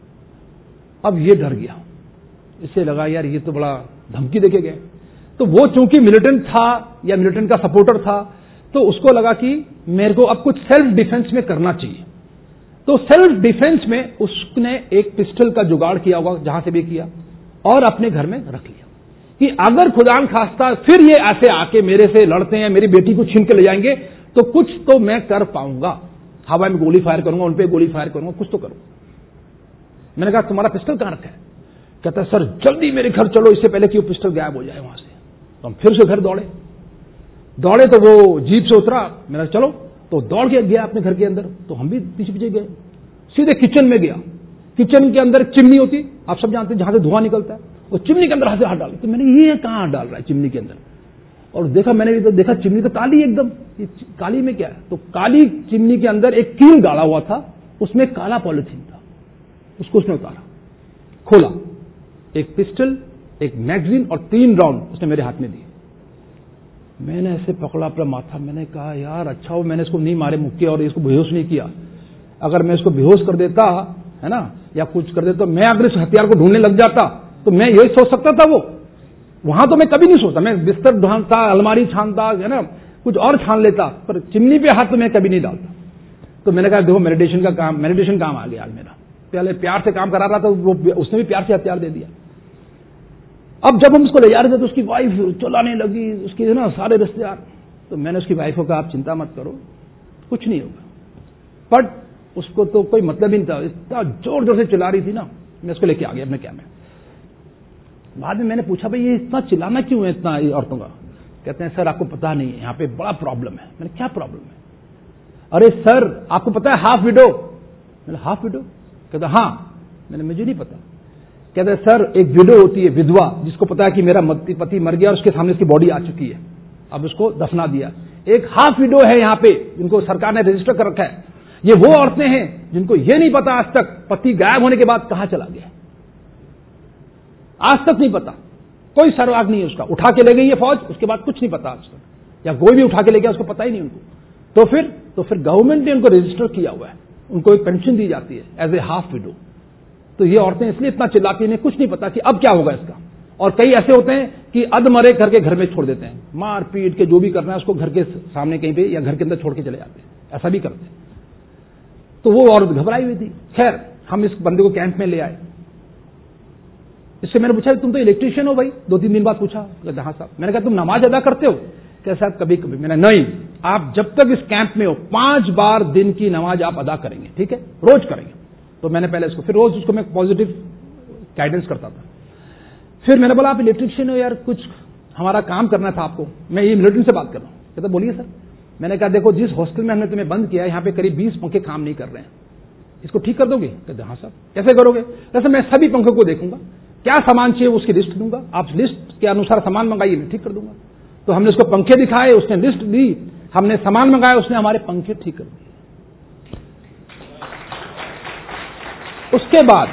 अब ये डर गया, इससे लगा यार ये तो बड़ा धमकी देके गए। तो वो चूंकि मिलिटेंट था या मिलिटेंट का सपोर्टर था, तो उसको लगा कि मेरे को अब कुछ सेल्फ डिफेंस में करना चाहिए। तो सेल्फ डिफेंस में उसने एक पिस्टल का जुगाड़ किया होगा जहां से भी किया, और अपने घर में रख लिया कि अगर खुदा न खास्ता फिर ये ऐसे आके मेरे से लड़ते हैं, मेरी बेटी को छीन के ले जाएंगे, तो कुछ तो मैं कर पाऊंगा, हवा में गोली फायर करूंगा, उनपे गोली फायर करूंगा, कुछ तो करूंगा। मैंने कहा तुम्हारा पिस्टल कहां रखा है। कहता है सर जल्दी मेरे घर चलो, इससे पहले कि वो पिस्टल गायब हो जाए वहां से। तो हम फिर से घर दौड़े तो वो जीप से उतरा, मैंने चलो, तो दौड़ के गया अपने घर के अंदर। तो हम भी पीछे पीछे गए, सीधे किचन में गया। किचन के अंदर चिमनी होती, आप सब जानते हैं, जहां से धुआं निकलता है, वो चिमनी के अंदर हाथ डाल। तो मैंने ये कहां हाथ डाल रहा है चिमनी के अंदर, और देखा मैंने भी, तो देखा चिमनी तो काली एकदम, काली में क्या है। तो काली चिमनी के अंदर एक कील डाला हुआ था, उसमें काला पॉलिथीन था, उसको उसने उतारा, खोला, एक पिस्टल, एक मैगजीन और 3 राउंड उसने मेरे हाथ में दिए। मैंने ऐसे पकड़ा अपना माथा, मैंने कहा यार अच्छा हो मैंने इसको नहीं मारे मुक्के और इसको बेहोश नहीं किया। अगर मैं इसको बेहोश कर देता है ना, या कुछ कर देता, मैं अगर इस हथियार को ढूंढने लग जाता तो मैं यही सोच सकता था। वो वहां तो मैं कभी नहीं सोचता, मैं बिस्तर ढांढता, अलमारी छानता है ना, कुछ और छान लेता, पर चिमनी पे हाथ तो मैं कभी नहीं डालता। तो मैंने कहा देखो मेडिटेशन काम आ गया आज मेरा। पहले प्यार से काम करा रहा था, वो उसने भी प्यार से हथियार दे दिया। अब जब हम उसको ले जा रहे थे तो उसकी वाइफ चिल्लाने लगी, उसके ना सारे रिश्तेदार। तो मैंने उसकी वाइफ को कहा आप चिंता मत करो, कुछ नहीं होगा। बट उसको तो कोई मतलब ही नहीं था, इतना जोर जोर से चिल्ला रही थी ना, मैं उसको लेके आ गया अपने कैमरे। बाद में मैंने पूछा भाई ये इतना चिल्लाना क्यों है इतना औरतों का। कहते हैं सर आपको पता नहीं है, यहाँ पे बड़ा प्रॉब्लम है। मैंने क्या प्रॉब्लम है। अरे सर आपको पता है हाफ विडो। मैंने हाफ विडो। कहता हाँ। मैंने मुझे नहीं पता। कहते सर एक विडो होती है, विधवा, जिसको पता है कि मेरा पति मर गया और उसके सामने उसकी बॉडी आ चुकी है, अब उसको दफना दिया। एक हाफ विडो है यहाँ पे, जिनको सरकार ने रजिस्टर कर रखा है। ये वो औरतें हैं जिनको ये नहीं पता आज तक पति गायब होने के बाद कहां चला गया, आज तक नहीं पता, कोई सरवाग नहीं है उसका। उठा के ले गई है फौज, उसके बाद कुछ नहीं पता आज तक, या कोई भी उठा के ले गया उसको पता ही नहीं उनको। तो फिर गवर्नमेंट ने उनको रजिस्टर किया हुआ है, उनको एक पेंशन दी जाती है एज ए हाफ विडो। तो ये औरतें इसलिए इतना चिल्लाती हैं, कुछ नहीं पता कि अब क्या होगा इसका। और कई ऐसे होते हैं कि अधमरे करके घर में छोड़ देते हैं, मार पीट के जो भी करना है उसको घर के सामने कहीं पे या घर के अंदर छोड़ के चले जाते हैं, ऐसा भी करते हैं। तो वो औरत घबराई हुई थी। खैर हम इस बंदे को कैंप में ले आए। इससे मैंने पूछा तुम तो इलेक्ट्रिशियन हो भाई, 2-3 दिन बाद पूछा। हाँ साहब। मैंने कहा तुम नमाज अदा करते हो। क्या साहब कभी कभी। मैंने नहीं, आप जब तक इस कैंप में हो 5 बार दिन की नमाज आप अदा करेंगे, ठीक है, रोज करेंगे। तो मैंने पहले इसको, फिर रोज उसको मैं पॉजिटिव गाइडेंस करता था। फिर मैंने बोला आप इलेक्ट्रिशियन हो यार, कुछ हमारा काम करना था आपको, मैं ये मिलिटेंट से बात कर रहा हूँ। कहता बोलिए सर। मैंने कहा देखो जिस हॉस्टल में हमने तुम्हें बंद किया है, यहाँ पे करीब 20 पंखे काम नहीं कर रहे हैं, इसको ठीक कर दोगे। कहते हाँ साहब। कैसे करोगे। जैसे मैं सभी पंखों को देखूंगा, क्या सामान चाहिए उसकी लिस्ट दूंगा, आप लिस्ट के अनुसार सामान मंगाइए, मैं ठीक कर दूंगा। तो हमने उसको पंखे दिखाए, उसने लिस्ट दी, हमने सामान मंगाया, उसने हमारे पंखे ठीक कर दिए। उसके बाद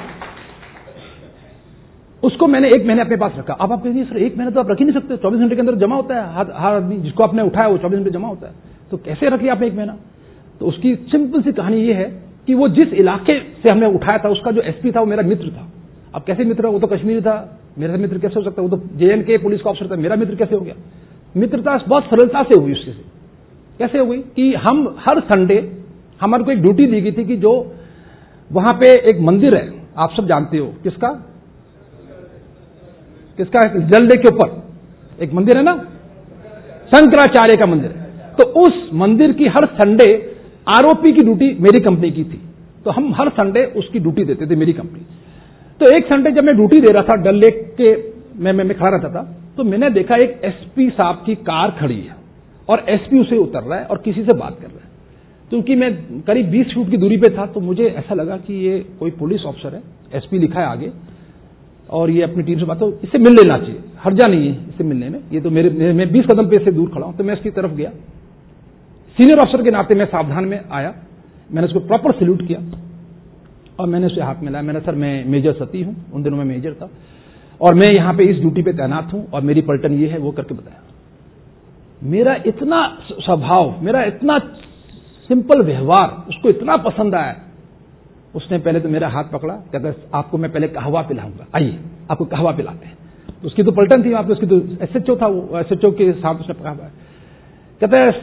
उसको मैंने 1 महीने अपने पास रखा। अब आप कहिए सर 1 महीने तो आप रख ही नहीं सकते, 24 घंटे के अंदर जमा होता है, हर आदमी जिसको आपने उठाया वो 24 घंटे जमा होता है, तो कैसे रख लिया आपने 1 महीना। तो उसकी सिंपल सी कहानी ये है कि वो जिस इलाके से हमने उठाया था उसका जो एसपी था वो मेरा मित्र था। अब कैसे मित्र, वो तो कश्मीरी था, मेरा मित्र कैसे हो सकता है, वो तो JNK पुलिस का ऑफिसर था, मेरा मित्र कैसे हो गया। मित्रता बहुत सरलता से हुई उससे। कैसे हो गई कि हम हर संडे हमारे को एक ड्यूटी दी गई थी कि जो वहां पे एक मंदिर है, आप सब जानते हो किसका, जल लेक के ऊपर एक मंदिर है ना, शंकराचार्य का मंदिर है। तो उस मंदिर की हर संडे आरोपी की ड्यूटी मेरी कंपनी की थी, तो हम हर संडे उसकी ड्यूटी देते थे, मेरी कंपनी। तो एक संडे जब मैं ड्यूटी दे रहा था डल लेक के, मैं खड़ा रहता था, तो मैंने देखा एक एसपी साहब की कार खड़ी है और एसपी उसे उतर रहा है और किसी से बात कर रहा है। क्योंकि मैं करीब 20 फुट की दूरी पे था, तो मुझे ऐसा लगा कि ये कोई पुलिस ऑफिसर है, एसपी लिखा है आगे, और ये अपनी टीम से बात, तो इससे मिल लेना चाहिए, हर्जा नहीं है इससे मिलने में, ये तो मैं 20 कदम पे से दूर खड़ा हूं। तो मैं इसकी तरफ गया, सीनियर ऑफिसर के नाते मैं सावधान में आया, मैंने उसको प्रॉपर सैल्यूट किया और मैंने उसे हाथ मिलाया। मैंने, सर मैं मेजर सती हूं, उन दिनों में मेजर था, और मैं यहां पे इस ड्यूटी पे तैनात हूं और मेरी पलटन ये है, वो करके बताया। मेरा इतना स्वभाव, मेरा इतना सिंपल व्यवहार उसको इतना पसंद आया, उसने पहले तो मेरा हाथ पकड़ा, कहता है आपको मैं पहले कहवा पिलाऊंगा, आइए आपको कहवा पिलाते हैं। तो उसकी तो पलटन थी वहां पे, उसकी तो एसएचओ था, वो एसएचओ के साथ उसने कहा, कहता है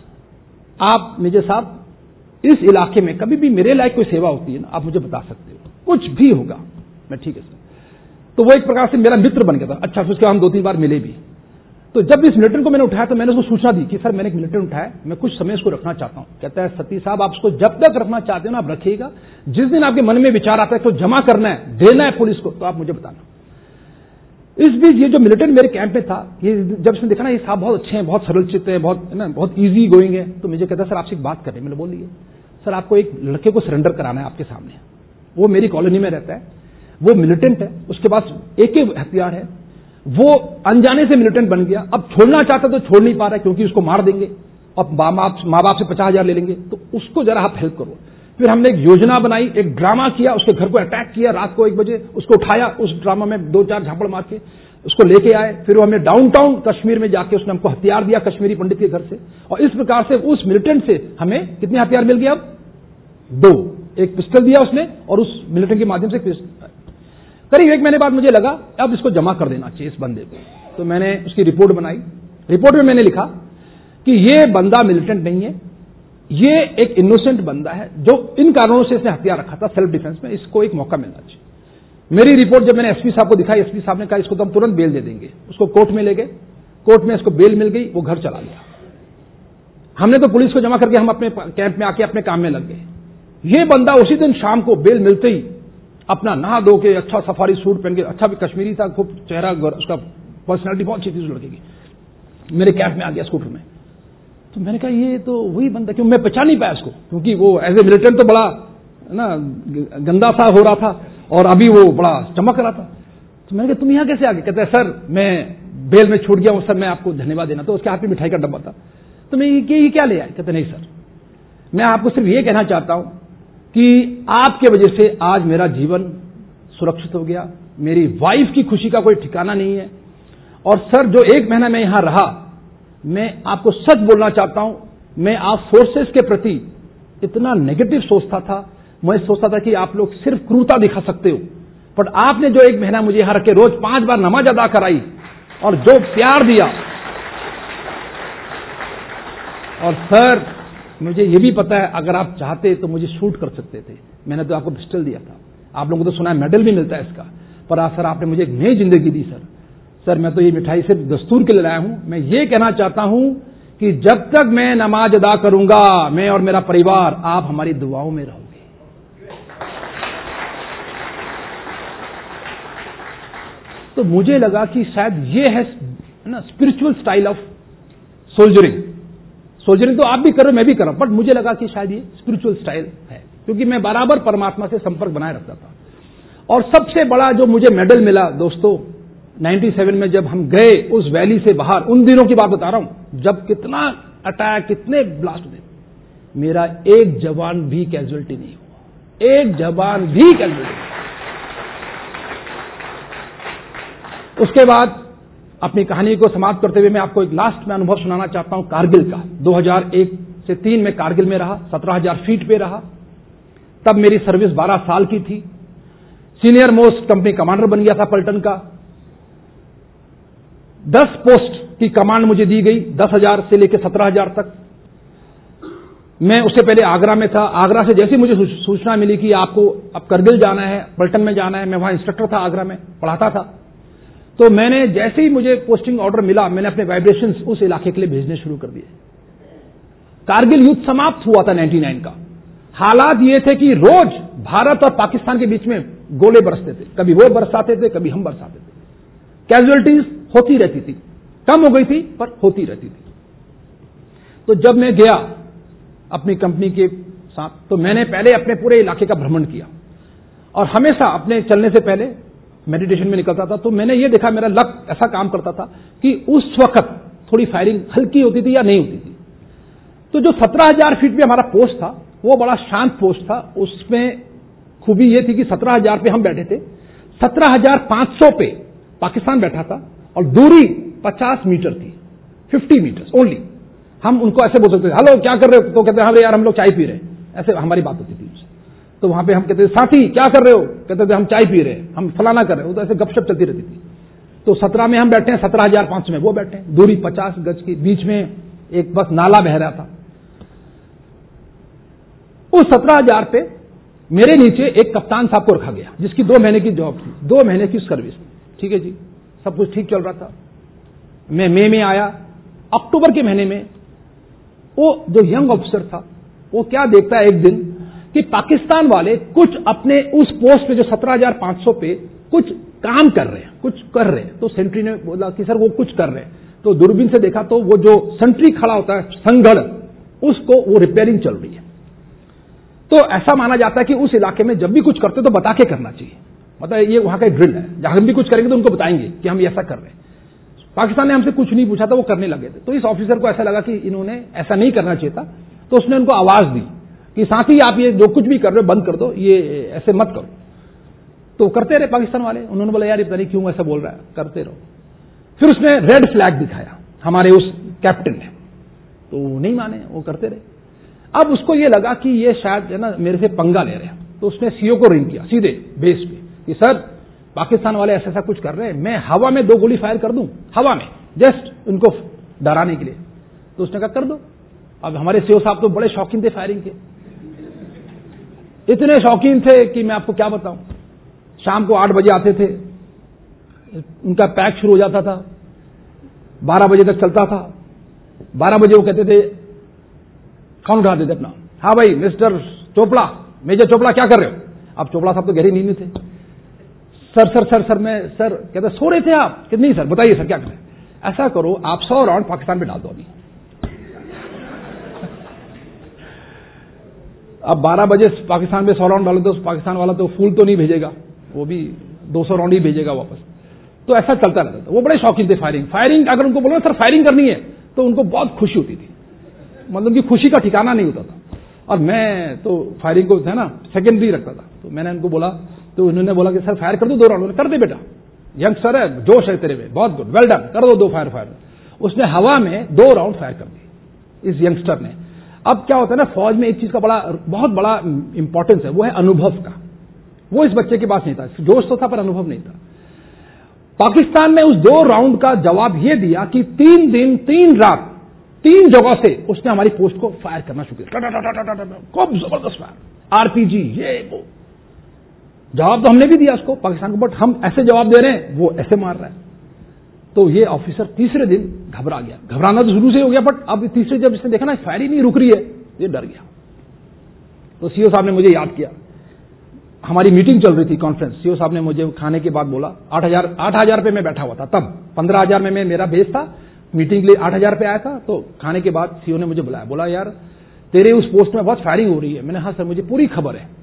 आप मेजर साहब इस इलाके में कभी भी मेरे लायक कोई सेवा होती है ना, आप मुझे बता सकते हो, कुछ भी होगा। मैं ठीक है सर। तो वो एक प्रकार से मेरा मित्र बन गया था। अच्छा, उसके हम 2-3 बार मिले भी। तो जब इस मिलिटेंट को मैंने उठाया तो मैंने उसको सूचना दी कि सर मैंने एक मिलिटेंट उठाया, मैं कुछ समय इसको रखना चाहता हूं। कहता है सती साहब आप उसको जब तक रखना चाहते हो ना आप रखिएगा, जिस दिन आपके मन में विचार आता है तो जमा करना है, देना है पुलिस को, तो आप मुझे बताना। इस बीच ये जो मिलिटेंट मेरे कैंप में था, ये जब इसने देखा ना ये साहब बहुत अच्छे हैं, बहुत सरल चित्त है, बहुत ईजी गोइंग है, तो मुझे कहता है सर आपसे एक बात करनी। मैंने बोल दी सर आपको एक लड़के को सरेंडर कराना है आपके सामने, वो मेरी कॉलोनी में रहता है, वो मिलिटेंट है, उसके पास एक ही हथियार है, वो अनजाने से मिलिटेंट बन गया, अब छोड़ना चाहता तो छोड़ नहीं पा रहा है क्योंकि उसको मार देंगे और माँ बाप से 50,000 ले लेंगे, तो उसको जरा आप हेल्प करो। फिर हमने एक योजना बनाई, एक ड्रामा किया, उसके घर को अटैक किया रात को 1 बजे, उसको उठाया, उस ड्रामा में 2-4 झापड़ मार के उसको लेके आए। फिर वो हमने डाउनटाउन कश्मीर में जाके उसने हमको हथियार दिया कश्मीरी पंडित के घर से, और इस प्रकार से उस मिलिटेंट से हमें कितने हथियार मिल गए? अब 2, एक पिस्टल दिया उसने और उस मिलिटेंट के माध्यम से करीब 1 महीने बाद मुझे लगा अब इसको जमा कर देना चाहिए इस बंदे को। तो मैंने उसकी रिपोर्ट बनाई। रिपोर्ट में मैंने लिखा कि ये बंदा मिलिटेंट नहीं है, ये एक इनोसेंट बंदा है जो इन कारणों से इसने हथियार रखा था सेल्फ डिफेंस में, इसको एक मौका मिलना चाहिए। मेरी रिपोर्ट जब मैंने एसपी साहब को दिखाई, एसपी साहब ने कहा इसको तो हम तुरंत बेल दे देंगे। उसको कोर्ट में ले गए, कोर्ट में इसको बेल मिल गई, वो घर चला गया। हमने तो पुलिस को जमा करके हम अपने कैंप में आके अपने काम में लग गए। ये बंदा उसी दिन शाम को बेल मिलते ही अपना नहा धो के अच्छा सफारी सूट पहन के, अच्छा भी कश्मीरी था, खूब चेहरा, उसका पर्सनैलिटी बहुत अच्छी थी उस लड़के की, मेरे कैंप में आ गया स्कूटर में। तो मैंने कहा ये तो वही बंदा, क्यों मैं पहचान नहीं पाया इसको, क्योंकि वो एज ए मिलिटेंट तो बड़ा ना गंदा सा हो रहा था और अभी वो बड़ा चमक रहा था। तो मैंने कहा तुम यहां कैसे आ गए? कहते हैं सर मैं बेल में छूट गया हूं सर, मैं आपको धन्यवाद देना। तो उसके हाथ में मिठाई का डब्बा था। तो मैं ये क्या ले आए? कहते नहीं सर, मैं आपको सिर्फ ये कहना चाहता हूं कि आपके वजह से आज मेरा जीवन सुरक्षित हो गया, मेरी वाइफ की खुशी का कोई ठिकाना नहीं है। और सर जो 1 महीना मैं यहां रहा, मैं आपको सच बोलना चाहता हूं, मैं आप फोर्सेस के प्रति इतना नेगेटिव सोचता था। मैं सोचता था कि आप लोग सिर्फ क्रूरता दिखा सकते हो, बट आपने जो 1 महीना मुझे यहां रख के रोज 5 बार नमाज अदा कराई और जो प्यार दिया, और सर मुझे ये भी पता है अगर आप चाहते तो मुझे शूट कर सकते थे, मैंने तो आपको पिस्टल दिया था, आप लोगों को तो सुना है मेडल भी मिलता है इसका, पर सर आपने मुझे एक नई जिंदगी दी सर। सर मैं तो ये मिठाई सिर्फ दस्तूर के लिए लाया हूं। मैं ये कहना चाहता हूं कि जब तक मैं नमाज अदा करूंगा, मैं और मेरा परिवार, आप हमारी दुआओं में रहोगे। तो मुझे लगा कि शायद ये है ना spiritual style of soldiering. Soldiering तो आप भी कर रहे हो, मैं भी कर रहा हूं, बट मुझे लगा कि शायद ये स्पिरिचुअल स्टाइल है, क्योंकि मैं बराबर परमात्मा से संपर्क बनाए रखता था। और सबसे बड़ा जो मुझे मेडल मिला दोस्तों, 97 में जब हम गए उस वैली से बाहर, उन दिनों की बात बता रहा हूं जब कितना अटैक, कितने ब्लास्ट हुए, मेरा एक जवान भी कैजुअल्टी नहीं हुआ, एक जवान भी कैजुअल्टी। उसके बाद अपनी कहानी को समाप्त करते हुए मैं आपको एक लास्ट में अनुभव सुनाना चाहता हूं कारगिल का। 2001 से 3 में कारगिल में रहा, 17,000 फीट पे रहा। तब मेरी सर्विस 12 साल की थी। सीनियर मोस्ट कंपनी कमांडर बन गया था पलटन का। 10 पोस्ट की कमांड मुझे दी गई, 10,000 से लेकर 17,000 तक। मैं उससे पहले आगरा में था। आगरा से जैसे मुझे सूचना मिली कि आपको अब करगिल जाना है, पलटन में जाना है, मैं वहां इंस्ट्रक्टर था, आगरा में पढ़ाता था, तो मैंने जैसे ही मुझे पोस्टिंग ऑर्डर मिला, मैंने अपने वाइब्रेशंस उस इलाके के लिए भेजने शुरू कर दिए। कारगिल युद्ध समाप्त हुआ था 99 का। हालात ये थे कि रोज भारत और पाकिस्तान के बीच में गोले बरसते थे, कभी वो बरसाते थे, कभी हम बरसाते थे। कैजुअलिटीज होती रहती थी, कम हो गई थी पर होती रहती थी। तो जब मैं गया अपनी कंपनी के साथ, तो मैंने पहले अपने पूरे इलाके का भ्रमण किया और हमेशा अपने चलने से पहले मेडिटेशन में निकलता था। तो मैंने ये देखा, मेरा लक ऐसा काम करता था कि उस वक्त थोड़ी फायरिंग हल्की होती थी या नहीं होती थी। तो जो 17,000 फीट पे हमारा पोस्ट था वो बड़ा शांत पोस्ट था। उसमें खूबी ये थी कि 17,000 पे हम बैठे थे, 17,500 पे पाकिस्तान बैठा था और दूरी 50 मीटर थी, 50 मीटर्स ओनली। हम उनको ऐसे बोल सकते थे, हेलो क्या कर रहे हो, तो कहते हैं हाँ यार हम लोग चाय पी रहे हैं, ऐसे हमारी बात होती थी उनसे। तो वहां पे हम कहते थे साथी क्या कर रहे हो, कहते थे हम चाय पी रहे हैं, हम फलाना कर रहे हो, तो ऐसे गपशप चलती रहती थी। तो 17 में हम बैठे हैं, 17,500 में वो बैठे हैं, दूरी 50 गज की, बीच में एक बस नाला बह रहा था। उस 17,000 पे मेरे नीचे एक कप्तान साहब को रखा गया जिसकी 2 महीने की जॉब थी, 2 महीने की सर्विस। ठीक है जी, सब कुछ ठीक चल रहा था। मैं मई में आया, अक्टूबर के महीने में वो जो यंग ऑफिसर था वो क्या देखता है एक दिन कि पाकिस्तान वाले कुछ अपने उस पोस्ट पे जो 17,500 पे कुछ काम कर रहे हैं, कुछ कर रहे हैं। तो सेंट्री ने बोला कि सर वो कुछ कर रहे हैं। तो दूरबीन से देखा तो वो जो सेंट्री खड़ा होता है संगड़, उसको वो रिपेयरिंग चल रही है। तो ऐसा माना जाता है कि उस इलाके में जब भी कुछ करते तो बता के करना चाहिए, मतलब ये वहां का एक ड्रिल है, जहां हम भी कुछ करेंगे तो उनको बताएंगे कि हम ऐसा कर रहे हैं। पाकिस्तान ने हमसे कुछ नहीं पूछा था, वो करने लगे थे। तो इस ऑफिसर को ऐसा लगा कि इन्होंने ऐसा नहीं करना चाहिए था, तो उसने उनको आवाज दी कि साथी आप ये जो कुछ भी कर रहे हो बंद कर दो, ये ऐसे मत करो। तो करते रहे पाकिस्तान वाले। उन्होंने बोला यार ये पता नहीं क्यों ऐसा बोल रहा है, करते रहो। फिर उसने रेड फ्लैग दिखाया हमारे उस कैप्टन ने, तो वो नहीं माने, वो करते रहे। अब उसको ये लगा कि ये शायद है ना मेरे से पंगा ले रहे हैं, तो उसने सीओ को रिंग किया सीधे बेस पे कि सर पाकिस्तान वाले ऐसा ऐसा कुछ कर रहे हैं, मैं हवा में 2 गोली फायर कर दूं, हवा में, जस्ट उनको डराने के लिए। तो उसने कहा कर दो। अब हमारे सीओ साहब तो बड़े शौकीन थे फायरिंग के, इतने शौकीन थे कि मैं आपको क्या बताऊं। शाम को 8 बजे आते थे, उनका पैक शुरू हो जाता था, 12 बजे तक चलता था। 12 बजे वो कहते थे, कौन उठाते थे अपना, हाँ भाई मिस्टर चोपड़ा, मेजर चोपड़ा क्या कर रहे हो। अब चोपड़ा साहब तो गहरी नींद में थे। सर सर सर सर मैं सर कहते सो रहे थे आप, कि नहीं सर बताइए सर क्या करें। ऐसा करो आप 100 राउंड पाकिस्तान में डाल दो अभी। अब 12 बजे पाकिस्तान में 100 राउंड डालो तो पाकिस्तान वाला तो फूल तो नहीं भेजेगा, वो भी 200 राउंड ही भेजेगा वापस। तो ऐसा चलता रहता था। वो बड़े शौकीन थे फायरिंग अगर उनको बोलो सर फायरिंग करनी है तो उनको बहुत खुशी होती थी, मतलब कि खुशी का ठिकाना नहीं होता था। और मैं तो फायरिंग को है ना सेकेंडरी रखता था। तो मैंने उनको बोला, तो उन्होंने बोला कि सर फायर कर दो 2 राउंड। कर दे बेटा, यंगस्टर है, जोश है तेरे में, बहुत गुड, वेल डन, कर दो 2 फायर। उसने हवा में 2 राउंड फायर कर दिए इस यंगस्टर ने। अब क्या होता है ना, फौज में एक चीज का बहुत बड़ा इंपॉर्टेंस है, वो है अनुभव का। वो इस बच्चे के पास नहीं था, जोश तो था पर अनुभव नहीं था। पाकिस्तान ने उस 2 राउंड का जवाब यह दिया कि 3 दिन 3 रात 3 जगह से उसने हमारी पोस्ट को फायर करना शुरू किया, खूब जबरदस्त फायर, आरपीजी ये वो। जवाब तो हमने भी दिया उसको पाकिस्तान को, बट हम ऐसे जवाब दे रहे हैं, वो ऐसे मार रहा है। तो ये ऑफिसर तीसरे दिन घबरा गया। घबराना तो शुरू से हो गया, बट अब तीसरे जब इसने देखा ना फायर ही नहीं रुक रही है, ये डर गया। तो सीओ साहब ने मुझे याद किया, हमारी मीटिंग चल रही थी, कॉन्फ्रेंस। सीओ साहब ने मुझे खाने के बाद बोला, 8,000 पे मैं बैठा हुआ था तब, 15,000 में मेरा बेस था, मीटिंग के लिए 8,000 पे आया था। तो खाने के बाद सीओ ने मुझे बुलाया, बोला यार तेरे उस पोस्ट में बहुत फायरिंग हो रही है। मैंने हाँ सर मुझे पूरी खबर है।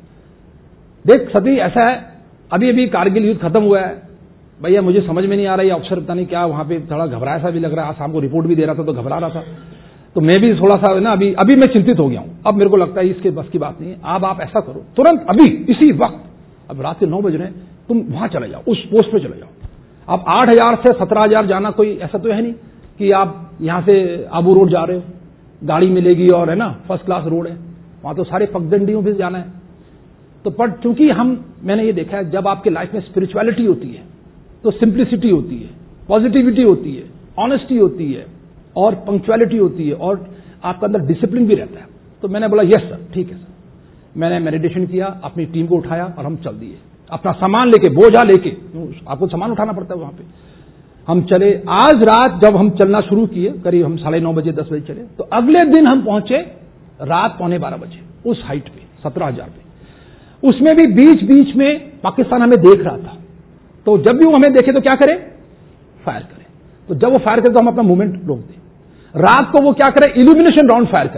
देख सती ऐसा है, अभी अभी कारगिल युद्ध खत्म हुआ है भैया, मुझे समझ में नहीं आ रहा है, अफसर पता नहीं क्या वहां पे थोड़ा घबराया सा भी लग रहा है। शाम को रिपोर्ट भी दे रहा था तो घबरा रहा था, तो मैं भी थोड़ा सा ना अभी मैं चिंतित हो गया हूं। अब मेरे को लगता है इसके बस की बात नहीं है। अब आप ऐसा करो तुरंत अभी इसी वक्त, अब रात के 9 बज रहे हैं, तुम वहां चले जाओ, उस पोस्ट पे चले जाओ। अब 8,000 से 17,000 जाना कोई ऐसा तो है नहीं कि आप यहां से आबू रोड जा रहे हो, गाड़ी मिलेगी और है ना फर्स्ट क्लास रोड है, वहां तो सारे पगडंडियों पे जाना है। तो पर चूंकि मैंने ये देखा है, जब आपके लाइफ में स्पिरिचुअलिटी होती है तो सिंप्लिसिटी होती है, पॉजिटिविटी होती है, ऑनेस्टी होती है और पंक्चुअलिटी होती है और आपका अंदर डिसिप्लिन भी रहता है। तो मैंने बोला यस सर, ठीक है सर। मैंने मेडिटेशन किया, अपनी टीम को उठाया और हम चल दिए, अपना सामान लेके, बोझा लेके, आपको सामान उठाना पड़ता है वहां पे। हम चले। आज रात जब हम चलना शुरू किए, करीब हम 9:30 बजे 10 बजे चले, तो अगले दिन हम पहुंचे रात 11:15 बजे उस हाइट पे 17,000 पे। उसमें भी बीच बीच में पाकिस्तान हमें देख रहा था, तो जब भी वो हमें देखे तो क्या करें, फायर करें। तो जब वो फायर करे तो हम अपना मूवमेंट रोक दें। रात को वो क्या करें, इल्यूमिनेशन राउंड फायर करें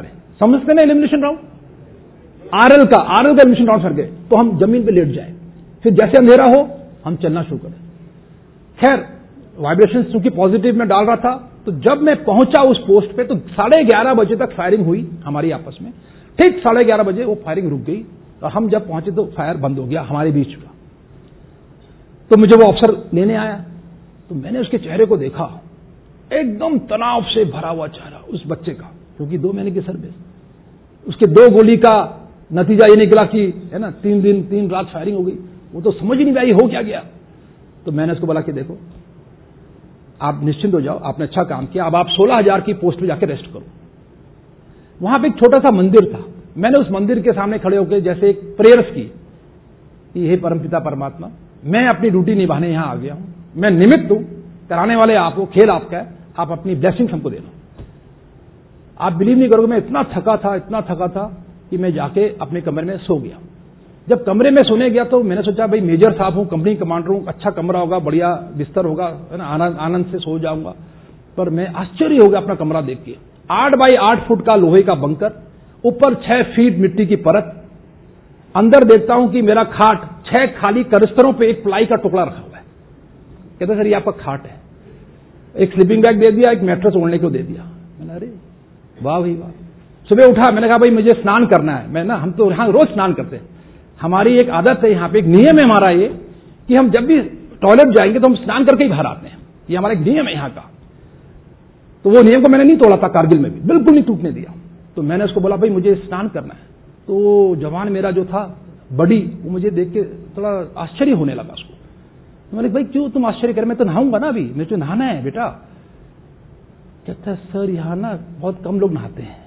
समझते ना एलिमिनेशन राउंड, आरएल का एलिमिनेशन राउंड सर गए तो हम जमीन पे लेट जाए, फिर जैसे अंधेरा हो हम चलना शुरू करें। खैर वाइब्रेशन चूंकि पॉजिटिव में डाल रहा था, तो जब मैं पहुंचा उस पोस्ट पे तो 11:30 बजे तक फायरिंग हुई हमारी आपस में। ठीक 11:30 बजे वो फायरिंग रुक गई और हम जब पहुंचे तो फायर बंद हो गया हमारे बीच में। तो मुझे वो अफसर लेने आया, तो मैंने उसके चेहरे को देखा, एकदम तनाव से भरा हुआ चेहरा उस बच्चे का, क्योंकि 2 महीने की सर्विस, उसके 2 गोली का नतीजा ये निकला कि है ना 3 दिन 3 रात फायरिंग हो गई। वो तो समझ ही नहीं आई हो क्या गया। तो मैंने उसको बोला कि देखो आप निश्चिंत हो जाओ, आपने अच्छा काम किया, अब आप 16,000 की पोस्ट पे जाकर रेस्ट करो। वहां पे एक छोटा सा मंदिर था, मैंने उस मंदिर के सामने खड़े होकर जैसे एक प्रेयर्स की कि हे परमपिता परमात्मा, मैं अपनी ड्यूटी निभाने यहां आ गया हूं, मैं निमित्त हूं, कराने वाले आप हो, खेल आपका है, आप अपनी ब्लेसिंग्स हमको देना। आप बिलीव नहीं करोगे, मैं इतना थका था कि मैं जाके अपने कमरे में सो गया। जब कमरे में सोने गया तो मैंने सोचा भाई मेजर साहब हूं, कंपनी कमांडर हूं, अच्छा कमरा होगा, बढ़िया बिस्तर होगा, है ना, आनंद से सो जाऊंगा। पर मैं आश्चर्य हो गया अपना कमरा देख के। 8 बाई 8 फुट का लोहे का बंकर, ऊपर 6 फीट मिट्टी की परत, अंदर देखता हूं कि मेरा खाट 6 खाली करिस्तरों पे एक प्लाई का टुकड़ा रखा हुआ है। कहते सर ये आपका खाट है, एक स्लीपिंग बैग दे दिया, एक मैट्रेस ओढ़ने को दे दिया। मैंने अरे वाह भाई वाह। सुबह उठा, मैंने कहा भाई मुझे स्नान करना है। मैं ना, हम तो यहां रोज स्नान करते हैं, हमारी एक आदत है, यहां पे एक नियम है हमारा ये कि हम जब भी टॉयलेट जाएंगे तो हम स्नान करके ही बाहर आते हैं, ये हमारा एक नियम है यहां का। तो वो नियम को मैंने नहीं तोड़ा था कारगिल में भी, बिल्कुल नहीं टूटने दिया। तो मैंने उसको बोला भाई मुझे स्नान करना है। तो जवान मेरा जो था बड़ी, वो मुझे देख के थोड़ा आश्चर्य होने लगा उसको। तो मैंने भाई क्यों तुम आश्चर्य कर, मैं तो नहाऊंगा ना अभी, मुझे नहाना है बेटा। कहता सर यहां ना बहुत कम लोग नहाते हैं।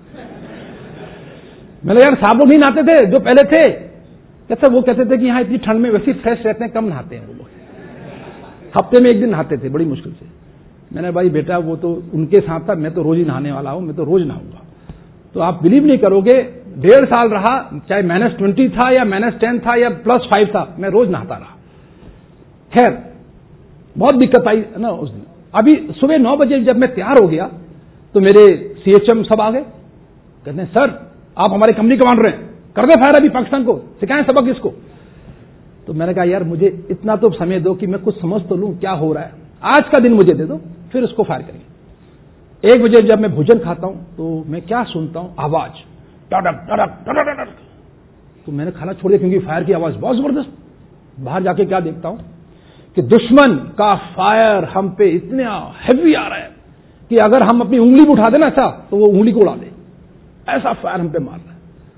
मैंने यार साहब लोग नहीं नहाते थे जो पहले थे। कहता वो कहते थे कि यहां इतनी ठंड में वैसे फ्रेश रहते हैं, कम नहाते हैं वो लोग, हफ्ते में 1 दिन नहाते थे बड़ी मुश्किल से। मैंने भाई बेटा वो तो उनके साथ था, मैं तो रोज ही नहाने वाला हूं, मैं तो रोज नहाऊंगा। तो आप बिलीव नहीं करोगे, 1.5 साल रहा, चाहे -20 था या -10 था या +5 था, मैं रोज नहाता रहा। खैर बहुत दिक्कत आई ना उस दिन। अभी सुबह 9 बजे जब मैं तैयार हो गया तो मेरे CHM सब आ गए, कहते हैं सर आप हमारे कंपनी कमांडर हैं, कर दे फायर अभी पाकिस्तान को, सिखाएं सबक इसको। तो मैंने कहा यार मुझे इतना तो समय दो कि मैं कुछ समझ तो लूं क्या हो रहा है, आज का दिन मुझे दे दो, फिर उसको फायर करेंगे। 1 बजे जब मैं भोजन खाता हूं तो मैं क्या सुनता हूं, आवाज टड़क टड़क टड़क टड़क। तो मैंने खाना छोड़ दिया क्योंकि फायर की आवाज बहुत जबरदस्त। बाहर जाके क्या देखता हूं कि दुश्मन का फायर हम पे इतना हैवी आ रहा है कि अगर हम अपनी उंगली भी उठा देना ऐसा तो वो उंगली को उड़ा दे, ऐसा फायर हम पे मार रहा है।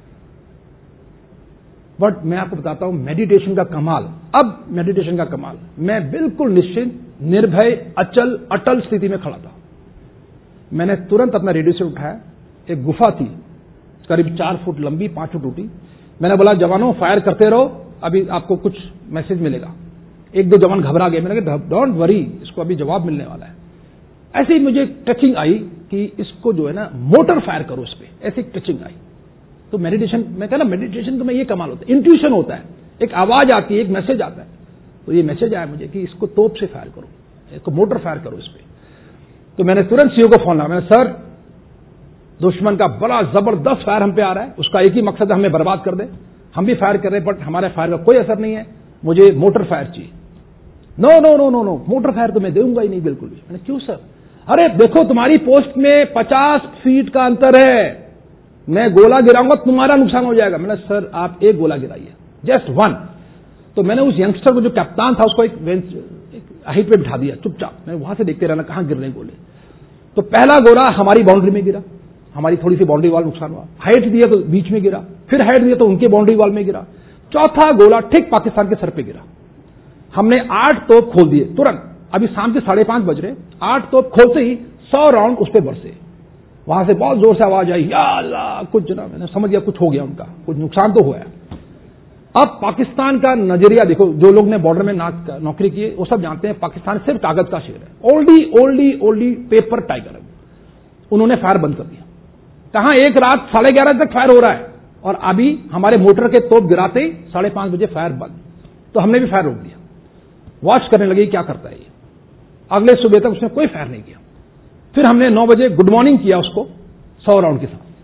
बट मैं आपको बताता हूं मेडिटेशन का कमाल। अब मेडिटेशन का कमाल, मैं बिल्कुल निश्चिंत, निर्भय, अचल, अटल स्थिति में खड़ा था। मैंने तुरंत अपना रेडियो से उठाया, एक गुफा थी करीब 4 फुट लंबी, 5 फुट ऊंची। मैंने बोला जवानों फायर करते रहो, अभी आपको कुछ मैसेज मिलेगा। 1-2 जवान घबरा गए, मैंने कहा डोंट वरी, इसको अभी जवाब मिलने वाला है। ऐसे ही मुझे टचिंग आई कि इसको जो है ना मोटर फायर करो इस पे, ऐसी टचिंग आई। तो मेडिटेशन, मैं कह ना मेडिटेशन तो मैं ये कमाल होता है, इंट्यूशन होता है, एक आवाज आती है, एक मैसेज आता है। तो ये मैसेज आया मुझे कि इसको तोप से फायर करो, इसको मोटर फायर करो इस पे। तो मैंने तुरंत CEO को फोन लगाया, मैंने सर दुश्मन का बड़ा जबरदस्त फायर हम पे आ रहा है, उसका एक ही मकसद है हमें बर्बाद कर दे, हम भी फायर कर रहे हैं बट हमारे फायर का कोई असर नहीं है, मुझे मोटर फायर चाहिए। No no no no no, motor fire तो मैं दूंगा ही नहीं बिल्कुल भी। मैंने क्यों सर? अरे देखो तुम्हारी पोस्ट में 50 फीट का अंतर है, मैं गोला गिराऊंगा तुम्हारा नुकसान हो जाएगा। मैंने सर आप एक गोला गिराइए, जस्ट 1। तो मैंने उस यंगस्टर को जो कप्तान था उसको एक हाइट पे बिठा दिया चुपचाप, मैं वहां से देखते रहना कहां गिर रहे गोले। तो पहला गोला हमारी बाउंड्री में गिरा, हमारी थोड़ी सी बाउंड्री वाल नुकसान हुआ, हाइट दिया तो बीच में गिरा, फिर हाइट दिया तो उनके बाउंड्री वाल में गिरा, चौथा गोला ठीक पाकिस्तान के सर पे गिरा। हमने 8 तोप खोल दिए तुरंत, अभी शाम के 5:30 बज रहे, 8 तोप खोलते ही 100 राउंड उस पर बरसे। वहां से बहुत जोर से आवाज आई, या अल्लाह, कुछ ना, मैंने समझ गया कुछ हो गया, उनका कुछ नुकसान तो हुआ है। अब पाकिस्तान का नजरिया देखो, जो लोग ने बॉर्डर में नौकरी की वो सब जानते हैं पाकिस्तान सिर्फ कागज का शेर है, ओल्डी पेपर टाइगर है। उन्होंने फायर बंद कर दिया। कहां एक रात 11:30 तक फायर हो रहा है और अभी हमारे मोटर के तोप गिराते ही 5:30 बजे फायर बंद। तो हमने भी फायर रोक दिया, वॉच करने लगे क्या करता है ये। अगले सुबह तक उसने कोई फायर नहीं किया। फिर हमने 9 बजे गुड मॉर्निंग किया उसको 100 राउंड के साथ।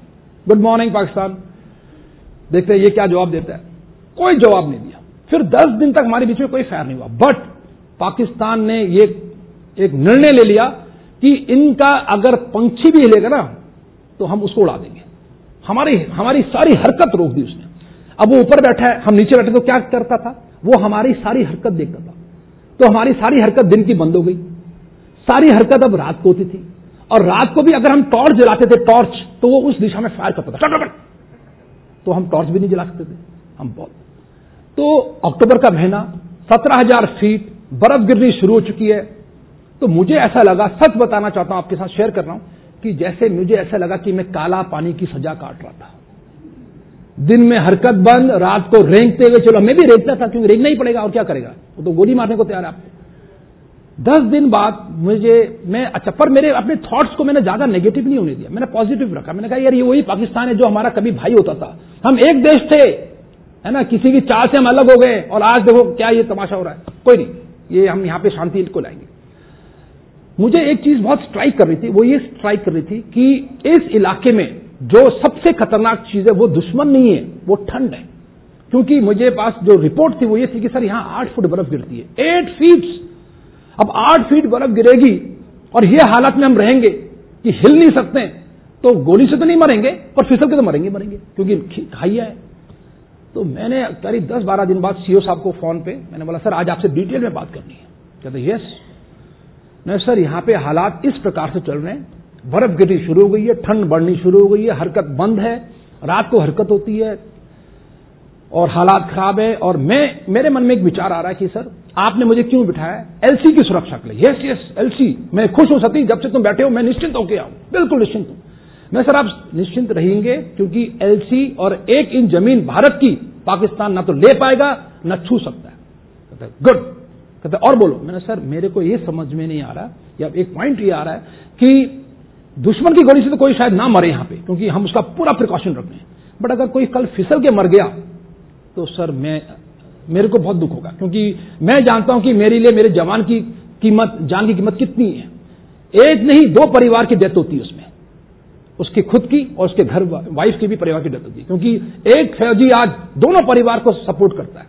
Good morning Pakistan. देखते हैं ये क्या जवाब देता है। कोई जवाब नहीं दिया। फिर 10 दिन तक हमारे बीच में कोई फायर नहीं हुआ। बट पाकिस्तान ने ये एक निर्णय ले लिया कि इनका अगर पंछी भी हिलेगा ना तो हम उसको उड़ा देंगे। हमारी सारी हरकत रोक दी उसने। अब वो ऊपर बैठा है, हम नीचे बैठे, तो क्या करता था वो? हमारी सारी हरकत देखता था। तो हमारी सारी हरकत दिन की बंद हो गई। सारी हरकत अब रात को होती थी, और रात को भी अगर हम टॉर्च जलाते थे, टॉर्च, तो वो उस दिशा में फायर करता था। तो हम टॉर्च भी नहीं जला सकते थे हम बहुत। तो अक्टूबर का महीना, 17,000 फीट बर्फ गिरनी शुरू हो चुकी है। तो मुझे ऐसा लगा, सच बताना चाहता हूं, आपके साथ शेयर कर रहा हूं, कि जैसे मुझे ऐसा लगा कि मैं काला पानी की सजा काट रहा था। दिन में हरकत बंद, रात को रेंगते हुए, चलो मैं भी रेंगता था क्योंकि रेंगना ही पड़ेगा, और क्या करेगा, वो तो गोली मारने को तैयार है आपको। 10 दिन बाद पर मेरे अपने थॉट्स को मैंने ज्यादा नेगेटिव नहीं होने दिया, मैंने पॉजिटिव रखा। मैंने कहा यार ये वही पाकिस्तान है जो हमारा कभी भाई होता था, हम एक देश थे, है ना, किसी की चाल से हम अलग हो गए, और आज देखो क्या ये तमाशा हो रहा है। कोई नहीं, ये हम यहां पे शांति को लाएंगे। मुझे एक चीज बहुत स्ट्राइक कर रही थी, वो ये स्ट्राइक कर रही थी कि इस इलाके में जो सबसे खतरनाक चीज है वो दुश्मन नहीं है, वो ठंड है। क्योंकि मुझे पास जो रिपोर्ट थी वो ये थी कि सर यहां 8 फुट बर्फ गिरती है, 8 फीट। अब 8 फीट बर्फ गिरेगी और ये हालत में हम रहेंगे कि हिल नहीं सकते, तो गोली से तो नहीं मरेंगे, पर फिसल के तो मरेंगे क्योंकि खाइया है। तो मैंने करीब 10-12 दिन बाद सीओ साहब को फोन पे मैंने बोला, सर आज आपसे डिटेल में बात करनी है। कहते यस। मैं सर यहां पे हालात इस प्रकार से चल रहे हैं, बर्फ गिरनी शुरू हो गई है, ठंड बढ़नी शुरू हो गई है, हरकत बंद है, रात को हरकत होती है और हालात खराब है। और मेरे मन में एक विचार आ रहा है कि सर आपने मुझे क्यों बिठाया? एलसी की सुरक्षा के लिए। यस एलसी, मैं खुश हूं सती, जब से तुम बैठे हो मैं निश्चिंत होकर आऊं, बिल्कुल निश्चिंत हूं। मैं सर आप निश्चिंत रहेंगे क्योंकि एलसी और 1 इंच जमीन भारत की पाकिस्तान ना तो ले पाएगा ना छू सकता है। गुड। कहते और बोलो। मैंने सर मेरे को ये समझ में नहीं आ रहा, या एक पॉइंट ये आ रहा है कि दुश्मन की गोली से तो कोई शायद ना मरे यहां पे, क्योंकि हम उसका पूरा प्रिकॉशन रख रहे हैं, बट अगर कोई कल फिसल के मर गया तो सर मेरे को बहुत दुख होगा, क्योंकि मैं जानता हूं कि मेरे लिए मेरे जवान की कीमत, जान की कीमत कितनी है। एक नहीं 2 परिवार की डेथ होती है उसमें, उसकी खुद की और उसके घर वाइफ की भी परिवार की डेथ होती है, क्योंकि एक फौजी आज दोनों परिवार को सपोर्ट करता है।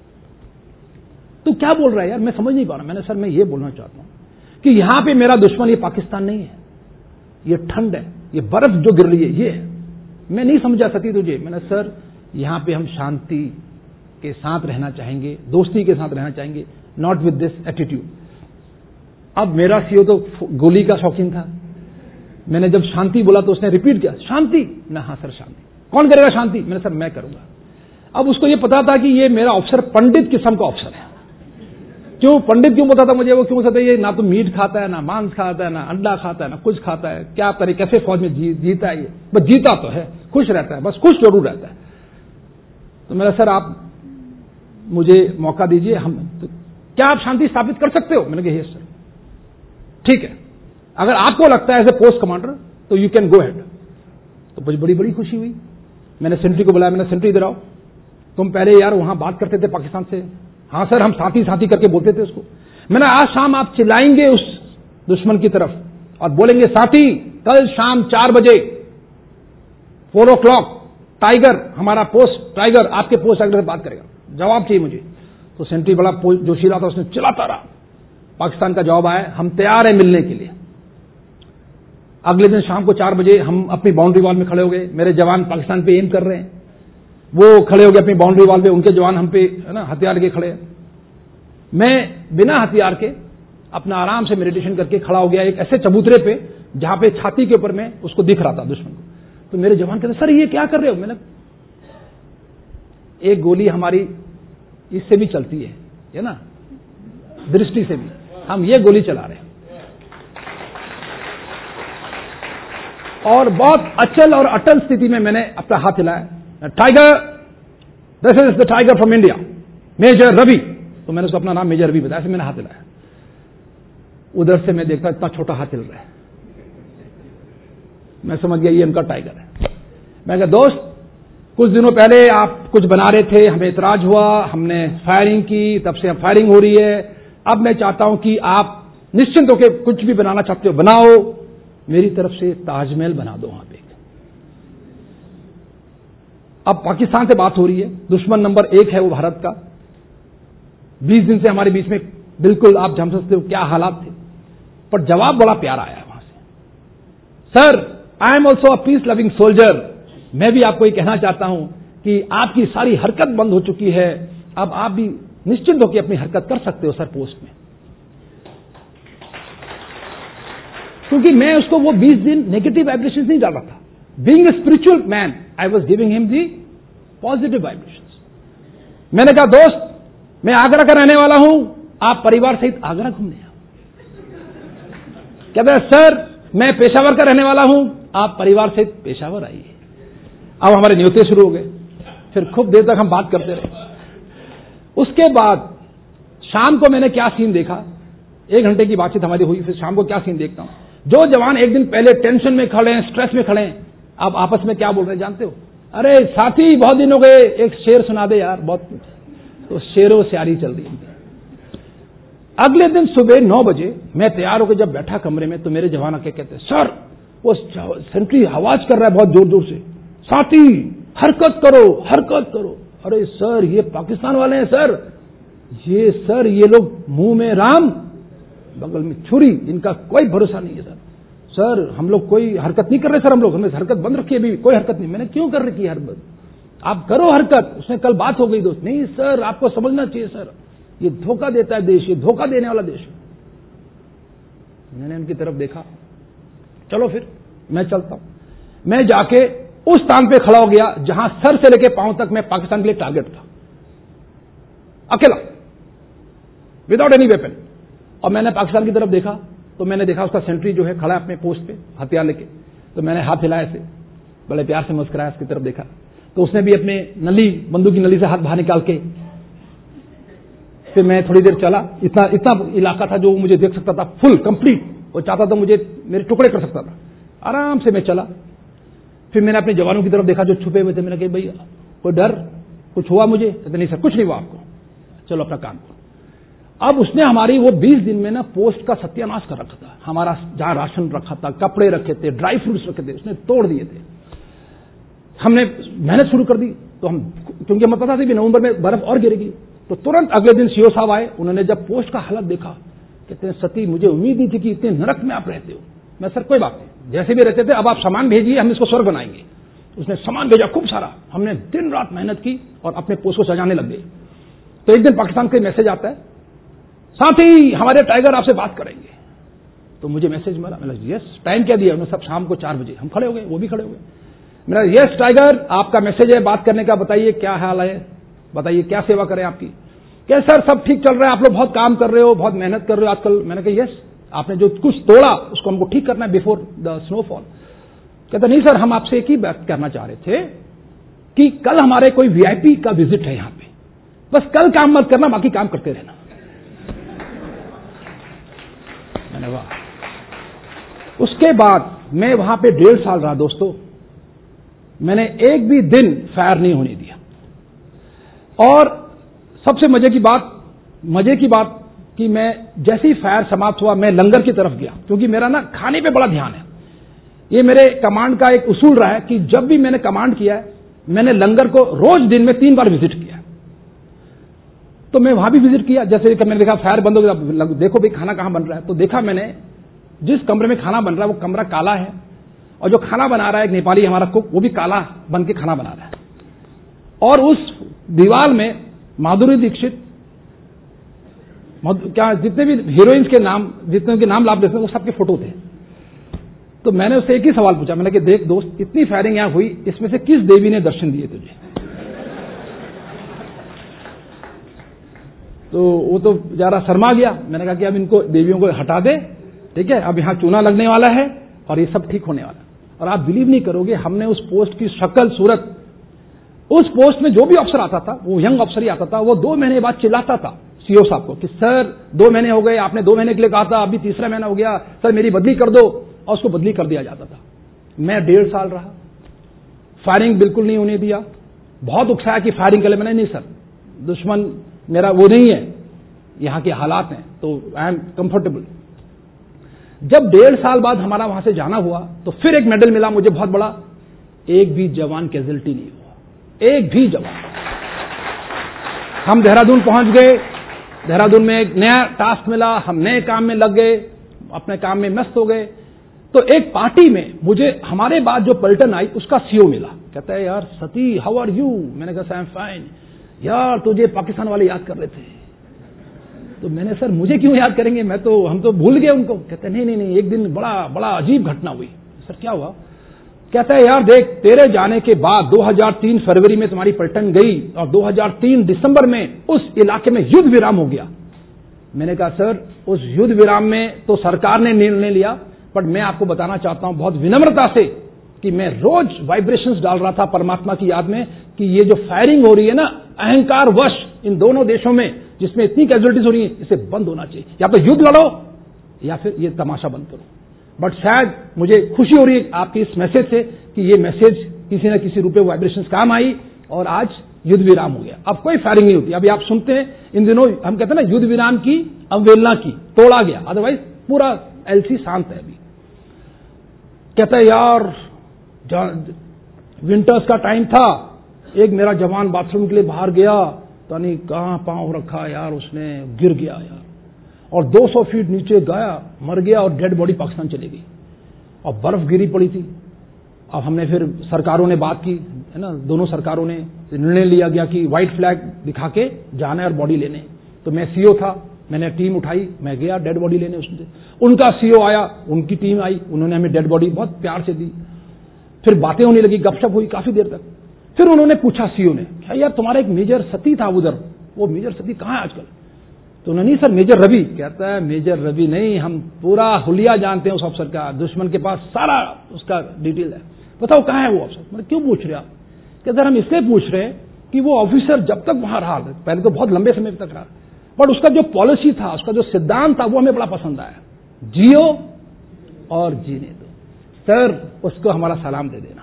तो क्या बोल रहा है यार, मैं समझ नहीं पा रहा। मैंने सर मैं ये बोलना चाहता हूं कि यहां पे मेरा दुश्मन ये पाकिस्तान नहीं है, ये ठंड है, ये बर्फ जो गिर रही है ये है। मैं नहीं समझा सकी तुझे। मैंने सर यहां पे हम शांति के साथ रहना चाहेंगे, दोस्ती के साथ रहना चाहेंगे, नॉट विद दिस एटीट्यूड। अब मेरा सीओ तो गोली का शौकीन था। मैंने जब शांति बोला तो उसने रिपीट किया, शांति ना। हाँ सर शांति। कौन करेगा शांति? मैंने सर मैं करूंगा। अब उसको ये पता था कि ये मेरा ऑफिसर पंडित किस्म का ऑफिसर है। क्यों पंडित क्यों पता था मुझे? वो क्यों पता था? ये ना तो मीट खाता है, ना मांस खाता है, ना अंडा खाता है, ना कुछ खाता है। क्या करे, कैसे फौज में जीता है ये? बस जीता तो है, खुश रहता है, बस खुश जरूर रहता है। तो मेरा सर आप मुझे मौका दीजिए, हम तो क्या आप शांति स्थापित कर सकते हो? मैंने कहा यस सर। ठीक है, अगर आपको लगता है एज ए पोस्ट कमांडर तो यू कैन गो हेड। तो मुझे बड़ी बड़ी खुशी हुई। मैंने सेंट्री को बुलाया, मैंने सेंट्री इधर आओ, तुम पहले यार वहां बात करते थे पाकिस्तान से। हाँ सर हम साथी साथी करके बोलते थे उसको। मैंने आज शाम आप चिल्लाएंगे उस दुश्मन की तरफ और बोलेंगे साथी कल शाम 4 बजे 4 o'clock टाइगर, हमारा पोस्ट टाइगर आपके पोस्ट टाइगर से बात करेगा, जवाब चाहिए मुझे। तो सेंट्री बड़ा जोशीला था, उसने चिल्लाता रहा। पाकिस्तान का जवाब आया, हम तैयार हैं मिलने के लिए। अगले दिन शाम को 4 बजे हम अपनी बाउंड्री वॉल में खड़े हो गए। मेरे जवान पाकिस्तान पे एम कर रहे हैं, वो खड़े हो गए अपनी बाउंड्री वॉल पे, उनके जवान हम पे है ना हथियार के खड़े। मैं बिना हथियार के अपना आराम से मेडिटेशन करके खड़ा हो गया एक ऐसे चबूतरे पे जहां पे छाती के ऊपर में उसको दिख रहा था दुश्मन को। तो मेरे जवान कहते सर ये क्या कर रहे हो? मैंने एक गोली हमारी इससे भी चलती है ना, दृष्टि से भी हम ये गोली चला रहे हैं। और बहुत अचल और अटल स्थिति में मैंने अपना हाथ हिलाया, tiger this is the tiger from India major Ravi. तो मैंने उसको अपना नाम मेजर रवि बताया, मैंने हाथ हिलाया। उधर से मैं देखता इतना छोटा हाथ हिल रहा है, मैं समझ गया ये उनका टाइगर है। मैं कहा दोस्त कुछ दिनों पहले आप कुछ बना रहे थे, हमें इतराज हुआ, हमने फायरिंग की, तब से फायरिंग हो रही है। अब मैं चाहता हूं कि आप निश्चिंत होकर कुछ भी बनाना चाहते हो बनाओ, मेरी तरफ से ताजमहल बना दो वहां पे। अब पाकिस्तान से बात हो रही है, दुश्मन नंबर 1 है वो भारत का। 20 दिन से हमारे बीच में बिल्कुल आप जान सकते हो क्या हालात थे, पर जवाब बड़ा प्यारा आया वहां से। Sir, I am also a peace loving soldier. मैं भी आपको ये कहना चाहता हूं कि आपकी सारी हरकत बंद हो चुकी है, अब आप भी निश्चिंत होकर अपनी हरकत कर सकते हो सर पोस्ट में। क्योंकि मैं उसको वो 20 दिन नेगेटिव वाइब्रेशंस नहीं डाल रहा था। Being a spiritual man, I was giving him the positive vibrations. मैंने कहा, दोस्त, मैं आगरा का रहने वाला हूं, आप परिवार सहित आगरा घूमने आओ। कहते हैं, सर, मैं पेशावर का रहने वाला हूं, आप परिवार सहित पेशावर आइए। अब हमारे न्योते शुरू हो गए, फिर खूब देर तक हम बात करते रहे। उसके बाद शाम को मैंने क्या सीन देखा, 1 घंटे की बातचीत हमारी हुई, फिर शाम को क्या सीन देखता हूं। जो जवान एक दिन पहले टेंशन में खड़े हैं, स्ट्रेस में खड़े हैं, अब आपस में क्या बोल रहे हैं जानते हो? अरे साथी, बहुत दिन हो गए, एक शेर सुना दे यार, बहुत। तो शेरों स्यारी चल रही है। अगले दिन सुबह 9 बजे मैं तैयार होकर जब बैठा कमरे में, तो मेरे जवान आके कहते हैं, सर, वो सेंट्री आवाज कर रहा है बहुत जोर जोर से, साथी हरकत करो, हरकत करो। अरे सर, ये पाकिस्तान वाले हैं सर, ये लोग मुंह में राम बगल में छुरी, इनका कोई भरोसा नहीं है सर। सर, हम लोग कोई हरकत नहीं कर रहे सर, हमने हरकत बंद रखी है, अभी कोई हरकत नहीं। मैंने क्यों कर रखी है हरकत? आप करो हरकत। उसने कल बात हो गई दोस्त। नहीं सर, आपको समझना चाहिए सर, ये धोखा देता है देश, ये धोखा देने वाला देश है। मैंने उनकी तरफ देखा, चलो फिर मैं चलता हूं। मैं जाके उस स्थान पे खड़ा हो गया जहां सर से लेकर पांव तक मैं पाकिस्तान के लिए टारगेट था, अकेला, विदाउट एनी वेपन। और मैंने पाकिस्तान की तरफ देखा, तो मैंने देखा उसका सेंट्री जो है खड़ा है अपने पोस्ट पे हथियार लेके। तो मैंने हाथ हिलाया से, बड़े प्यार से मुस्कुराया, उसकी तरफ देखा, तो उसने भी अपने नली, बंदूक की नली से हाथ बाहर निकाल के, फिर मैं थोड़ी देर चला। इतना इलाका था जो मुझे देख सकता था, फुल कंप्लीट। वो चाहता था मुझे मेरे टुकड़े कर सकता था। आराम से मैं चला। फिर मैंने अपने जवानों की तरफ देखा जो छुपे हुए थे। मैंने कहा, भैया कोई डर, कुछ हुआ मुझे? कहते नहीं सर, कुछ नहीं हुआ आपको, चलो अपना काम करो। अब उसने हमारी वो 20 दिन में ना पोस्ट का सत्यानाश कर रखा था। हमारा जहां राशन रखा था, कपड़े रखे थे, ड्राई फ्रूट्स रखे थे, उसने तोड़ दिए थे। हमने मेहनत शुरू कर दी, तो हम, क्योंकि हमें पता था कि नवंबर में बर्फ और गिरेगी, तो तुरंत अगले दिन सीओ साहब आए। उन्होंने जब पोस्ट का हालत देखा, कहते हैं, सती, मुझे उम्मीद नहीं थी कि इतने नरक में आप रहते हो। मैं, सर कोई बात नहीं, जैसे भी रहते थे, अब आप सामान भेजिए, हम इसको स्वर्ग बनाएंगे। उसने सामान भेजा खूब सारा। हमने दिन रात मेहनत की और अपने पोस्ट को सजाने लग गए। तो एक दिन पाकिस्तान से मैसेज आता है, साथी हमारे टाइगर आपसे बात करेंगे। तो मुझे मैसेज मिला, मैंने यस। टाइम क्या दिया उन्होंने? सब शाम को 4 बजे। हम खड़े हो गए, वो भी खड़े हो गए। मेरा, यस टाइगर, आपका मैसेज है बात करने का, बताइए क्या हाल है, बताइए क्या सेवा करें आपकी। क्या सर, सब ठीक चल रहा है, आप लोग बहुत काम कर रहे हो, बहुत मेहनत कर रहे हो आजकल। मैंने कहा, यस, आपने जो कुछ तोड़ा उसको हमको ठीक करना है बिफोर द स्नोफॉल। कहता, नहीं सर, हम आपसे एक ही बात करना चाह रहे थे कि कल हमारे कोई वीआईपी का विजिट है यहां पे, बस कल काम मत करना, बाकी काम करते रहना। मैंने, वाह। उसके बाद मैं वहां पे 1.5 साल रहा दोस्तों। मैंने एक भी दिन फायर नहीं होने दिया। और सबसे मजे की बात कि मैं जैसे ही फायर समाप्त हुआ, मैं लंगर की तरफ गया, क्योंकि मेरा ना खाने पे बड़ा ध्यान है। ये मेरे कमांड का एक उसूल रहा है कि जब भी मैंने कमांड किया है, मैंने लंगर को रोज दिन में 3 बार विजिट किया। तो मैं वहां भी विजिट किया। जैसे मैंने देखा फायर बंद हो गया, देखो भाई खाना कहां बन रहा है। तो देखा मैंने, जिस कमरे में खाना बन रहा है वो कमरा काला है, और जो खाना बना रहा है एक नेपाली हमारा कुक, वो भी काला बन के खाना बना रहा है। और उस दीवार में माधुरी दीक्षित, क्या जितने भी हीरोइंस के नाम, जितने के नाम आप देख सकते वो सबके फोटो थे। तो मैंने उससे एक ही सवाल पूछा, मैंने कहा, देख दोस्त, इतनी फायरिंग यहां हुई, इसमें से किस देवी ने दर्शन दिए तुझे? तो वो तो जरा शर्मा गया। मैंने कहा कि अब इनको देवियों को हटा दे, ठीक है, अब यहां चूना लगने वाला है और ये सब ठीक होने वाला है। और आप बिलीव नहीं करोगे, हमने उस पोस्ट की शक्ल सूरत, उस पोस्ट में जो भी अफसर आता था, वो यंग अफसर ही आता था, वो 2 महीने बाद चिल्लाता था सीओ साहब को कि सर 2 महीने हो गए, आपने 2 महीने के लिए कहा था, अभी 3रा महीना हो गया, सर मेरी बदली कर दो। और उसको बदली कर दिया जाता था। मैं 1.5 साल रहा, फायरिंग बिल्कुल नहीं होने दिया। बहुत उकसाया कि फायरिंग कर ले। मैंने, नहीं सर, दुश्मन मेरा वो नहीं है, यहां के हालात हैं, तो आई एम कंफर्टेबल। जब 1.5 साल बाद हमारा वहां से जाना हुआ, तो फिर एक मेडल मिला मुझे बहुत बड़ा। एक भी जवान कैजुअल्टी नहीं हुआ, एक भी जवाब। हम देहरादून पहुंच गए, देहरादून में एक नया टास्क मिला, हम नए काम में लग गए, अपने काम में मस्त हो गए। तो एक पार्टी में मुझे हमारे बाद जो पलटन आई उसका सीईओ मिला, कहता है यार सती हाउ आर यू। मैंने कहा आई एम फाइन। यार तुझे पाकिस्तान वाले याद कर रहे थे। तो मैंने सर मुझे क्यों याद करेंगे, हम तो भूल गए उनको। कहते नहीं, एक दिन बड़ा अजीब घटना हुई। सर क्या हुआ? कहता है यार देख, तेरे जाने के बाद 2003 फरवरी में तुम्हारी पलटन गई और 2003 दिसंबर में उस इलाके में युद्ध विराम हो गया। मैंने कहा सर उस युद्ध विराम में तो सरकार ने निर्णय लिया, बट मैं आपको बताना चाहता हूं बहुत विनम्रता से कि मैं रोज वाइब्रेशंस डाल रहा था परमात्मा की याद में कि ये जो फायरिंग हो रही है ना अहंकार वश इन दोनों देशों में, जिसमें इतनी कैजुअलिटीज हो रही है, इसे बंद होना चाहिए। या तो युद्ध लड़ो या फिर ये तमाशा बंद करो। बट शायद मुझे खुशी हो रही है आपकी इस मैसेज से कि ये मैसेज किसी न किसी रूप में वाइब्रेशंस काम आई और आज युद्ध विराम हो गया। अब कोई फायरिंग नहीं होती। अभी आप सुनते हैं इन दिनों हम कहते हैं ना युद्ध विराम की अवहेलना की, तोड़ा गया, अदरवाइज पूरा एलसी शांत है। अभी कहता है यार विंटर्स का टाइम था, एक मेरा जवान बाथरूम के लिए बाहर गया, तो नहीं कहां पांव रखा यार, उसने गिर गया यार, और 200 फीट नीचे गया, मर गया और डेड बॉडी पाकिस्तान चली गई और बर्फ गिरी पड़ी थी। अब हमने फिर सरकारों ने बात की, है ना, दोनों सरकारों ने निर्णय लिया गया कि व्हाइट फ्लैग दिखा के जाना है और बॉडी लेने। तो मैं सीईओ था, मैंने टीम उठाई, मैं गया डेड बॉडी लेने। उसने उनका सीईओ आया, उनकी टीम आई, उन्होंने हमें डेड बॉडी बहुत प्यार से दी। फिर बातें होने लगी, गपशप हुई काफी देर तक। फिर उन्होंने पूछा सीईओ ने, क्या यार तुम्हारा एक मेजर सती था उधर, वो मेजर सती कहां है आजकल? तो उन्होंने, नहीं सर मेजर रवि। कहता है मेजर रवि नहीं, हम पूरा हुलिया जानते हैं उस अफसर का, दुश्मन के पास सारा उसका डिटेल है, बताओ कहां है वो अफसर? मतलब क्यों पूछ रहे आप? कहते हम इसलिए पूछ रहे हैं कि वो ऑफिसर जब तक वहां रहा, पहले तो बहुत लंबे समय तक रहा, बट उसका जो पॉलिसी था, उसका जो सिद्धांत था, वो हमें बड़ा पसंद आया, जियो और जीने दो। सर उसको हमारा सलाम दे देना।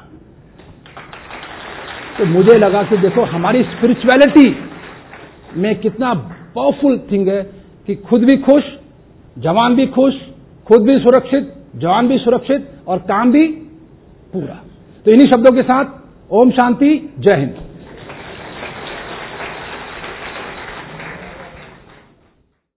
तो मुझे लगा कि देखो हमारी स्पिरिचुअलिटी में कितना पावरफुल थिंग है कि खुद भी खुश, जवान भी खुश, खुद भी सुरक्षित, जवान भी सुरक्षित और काम भी पूरा। तो इन्हीं शब्दों के साथ ओम शांति, जय हिंद।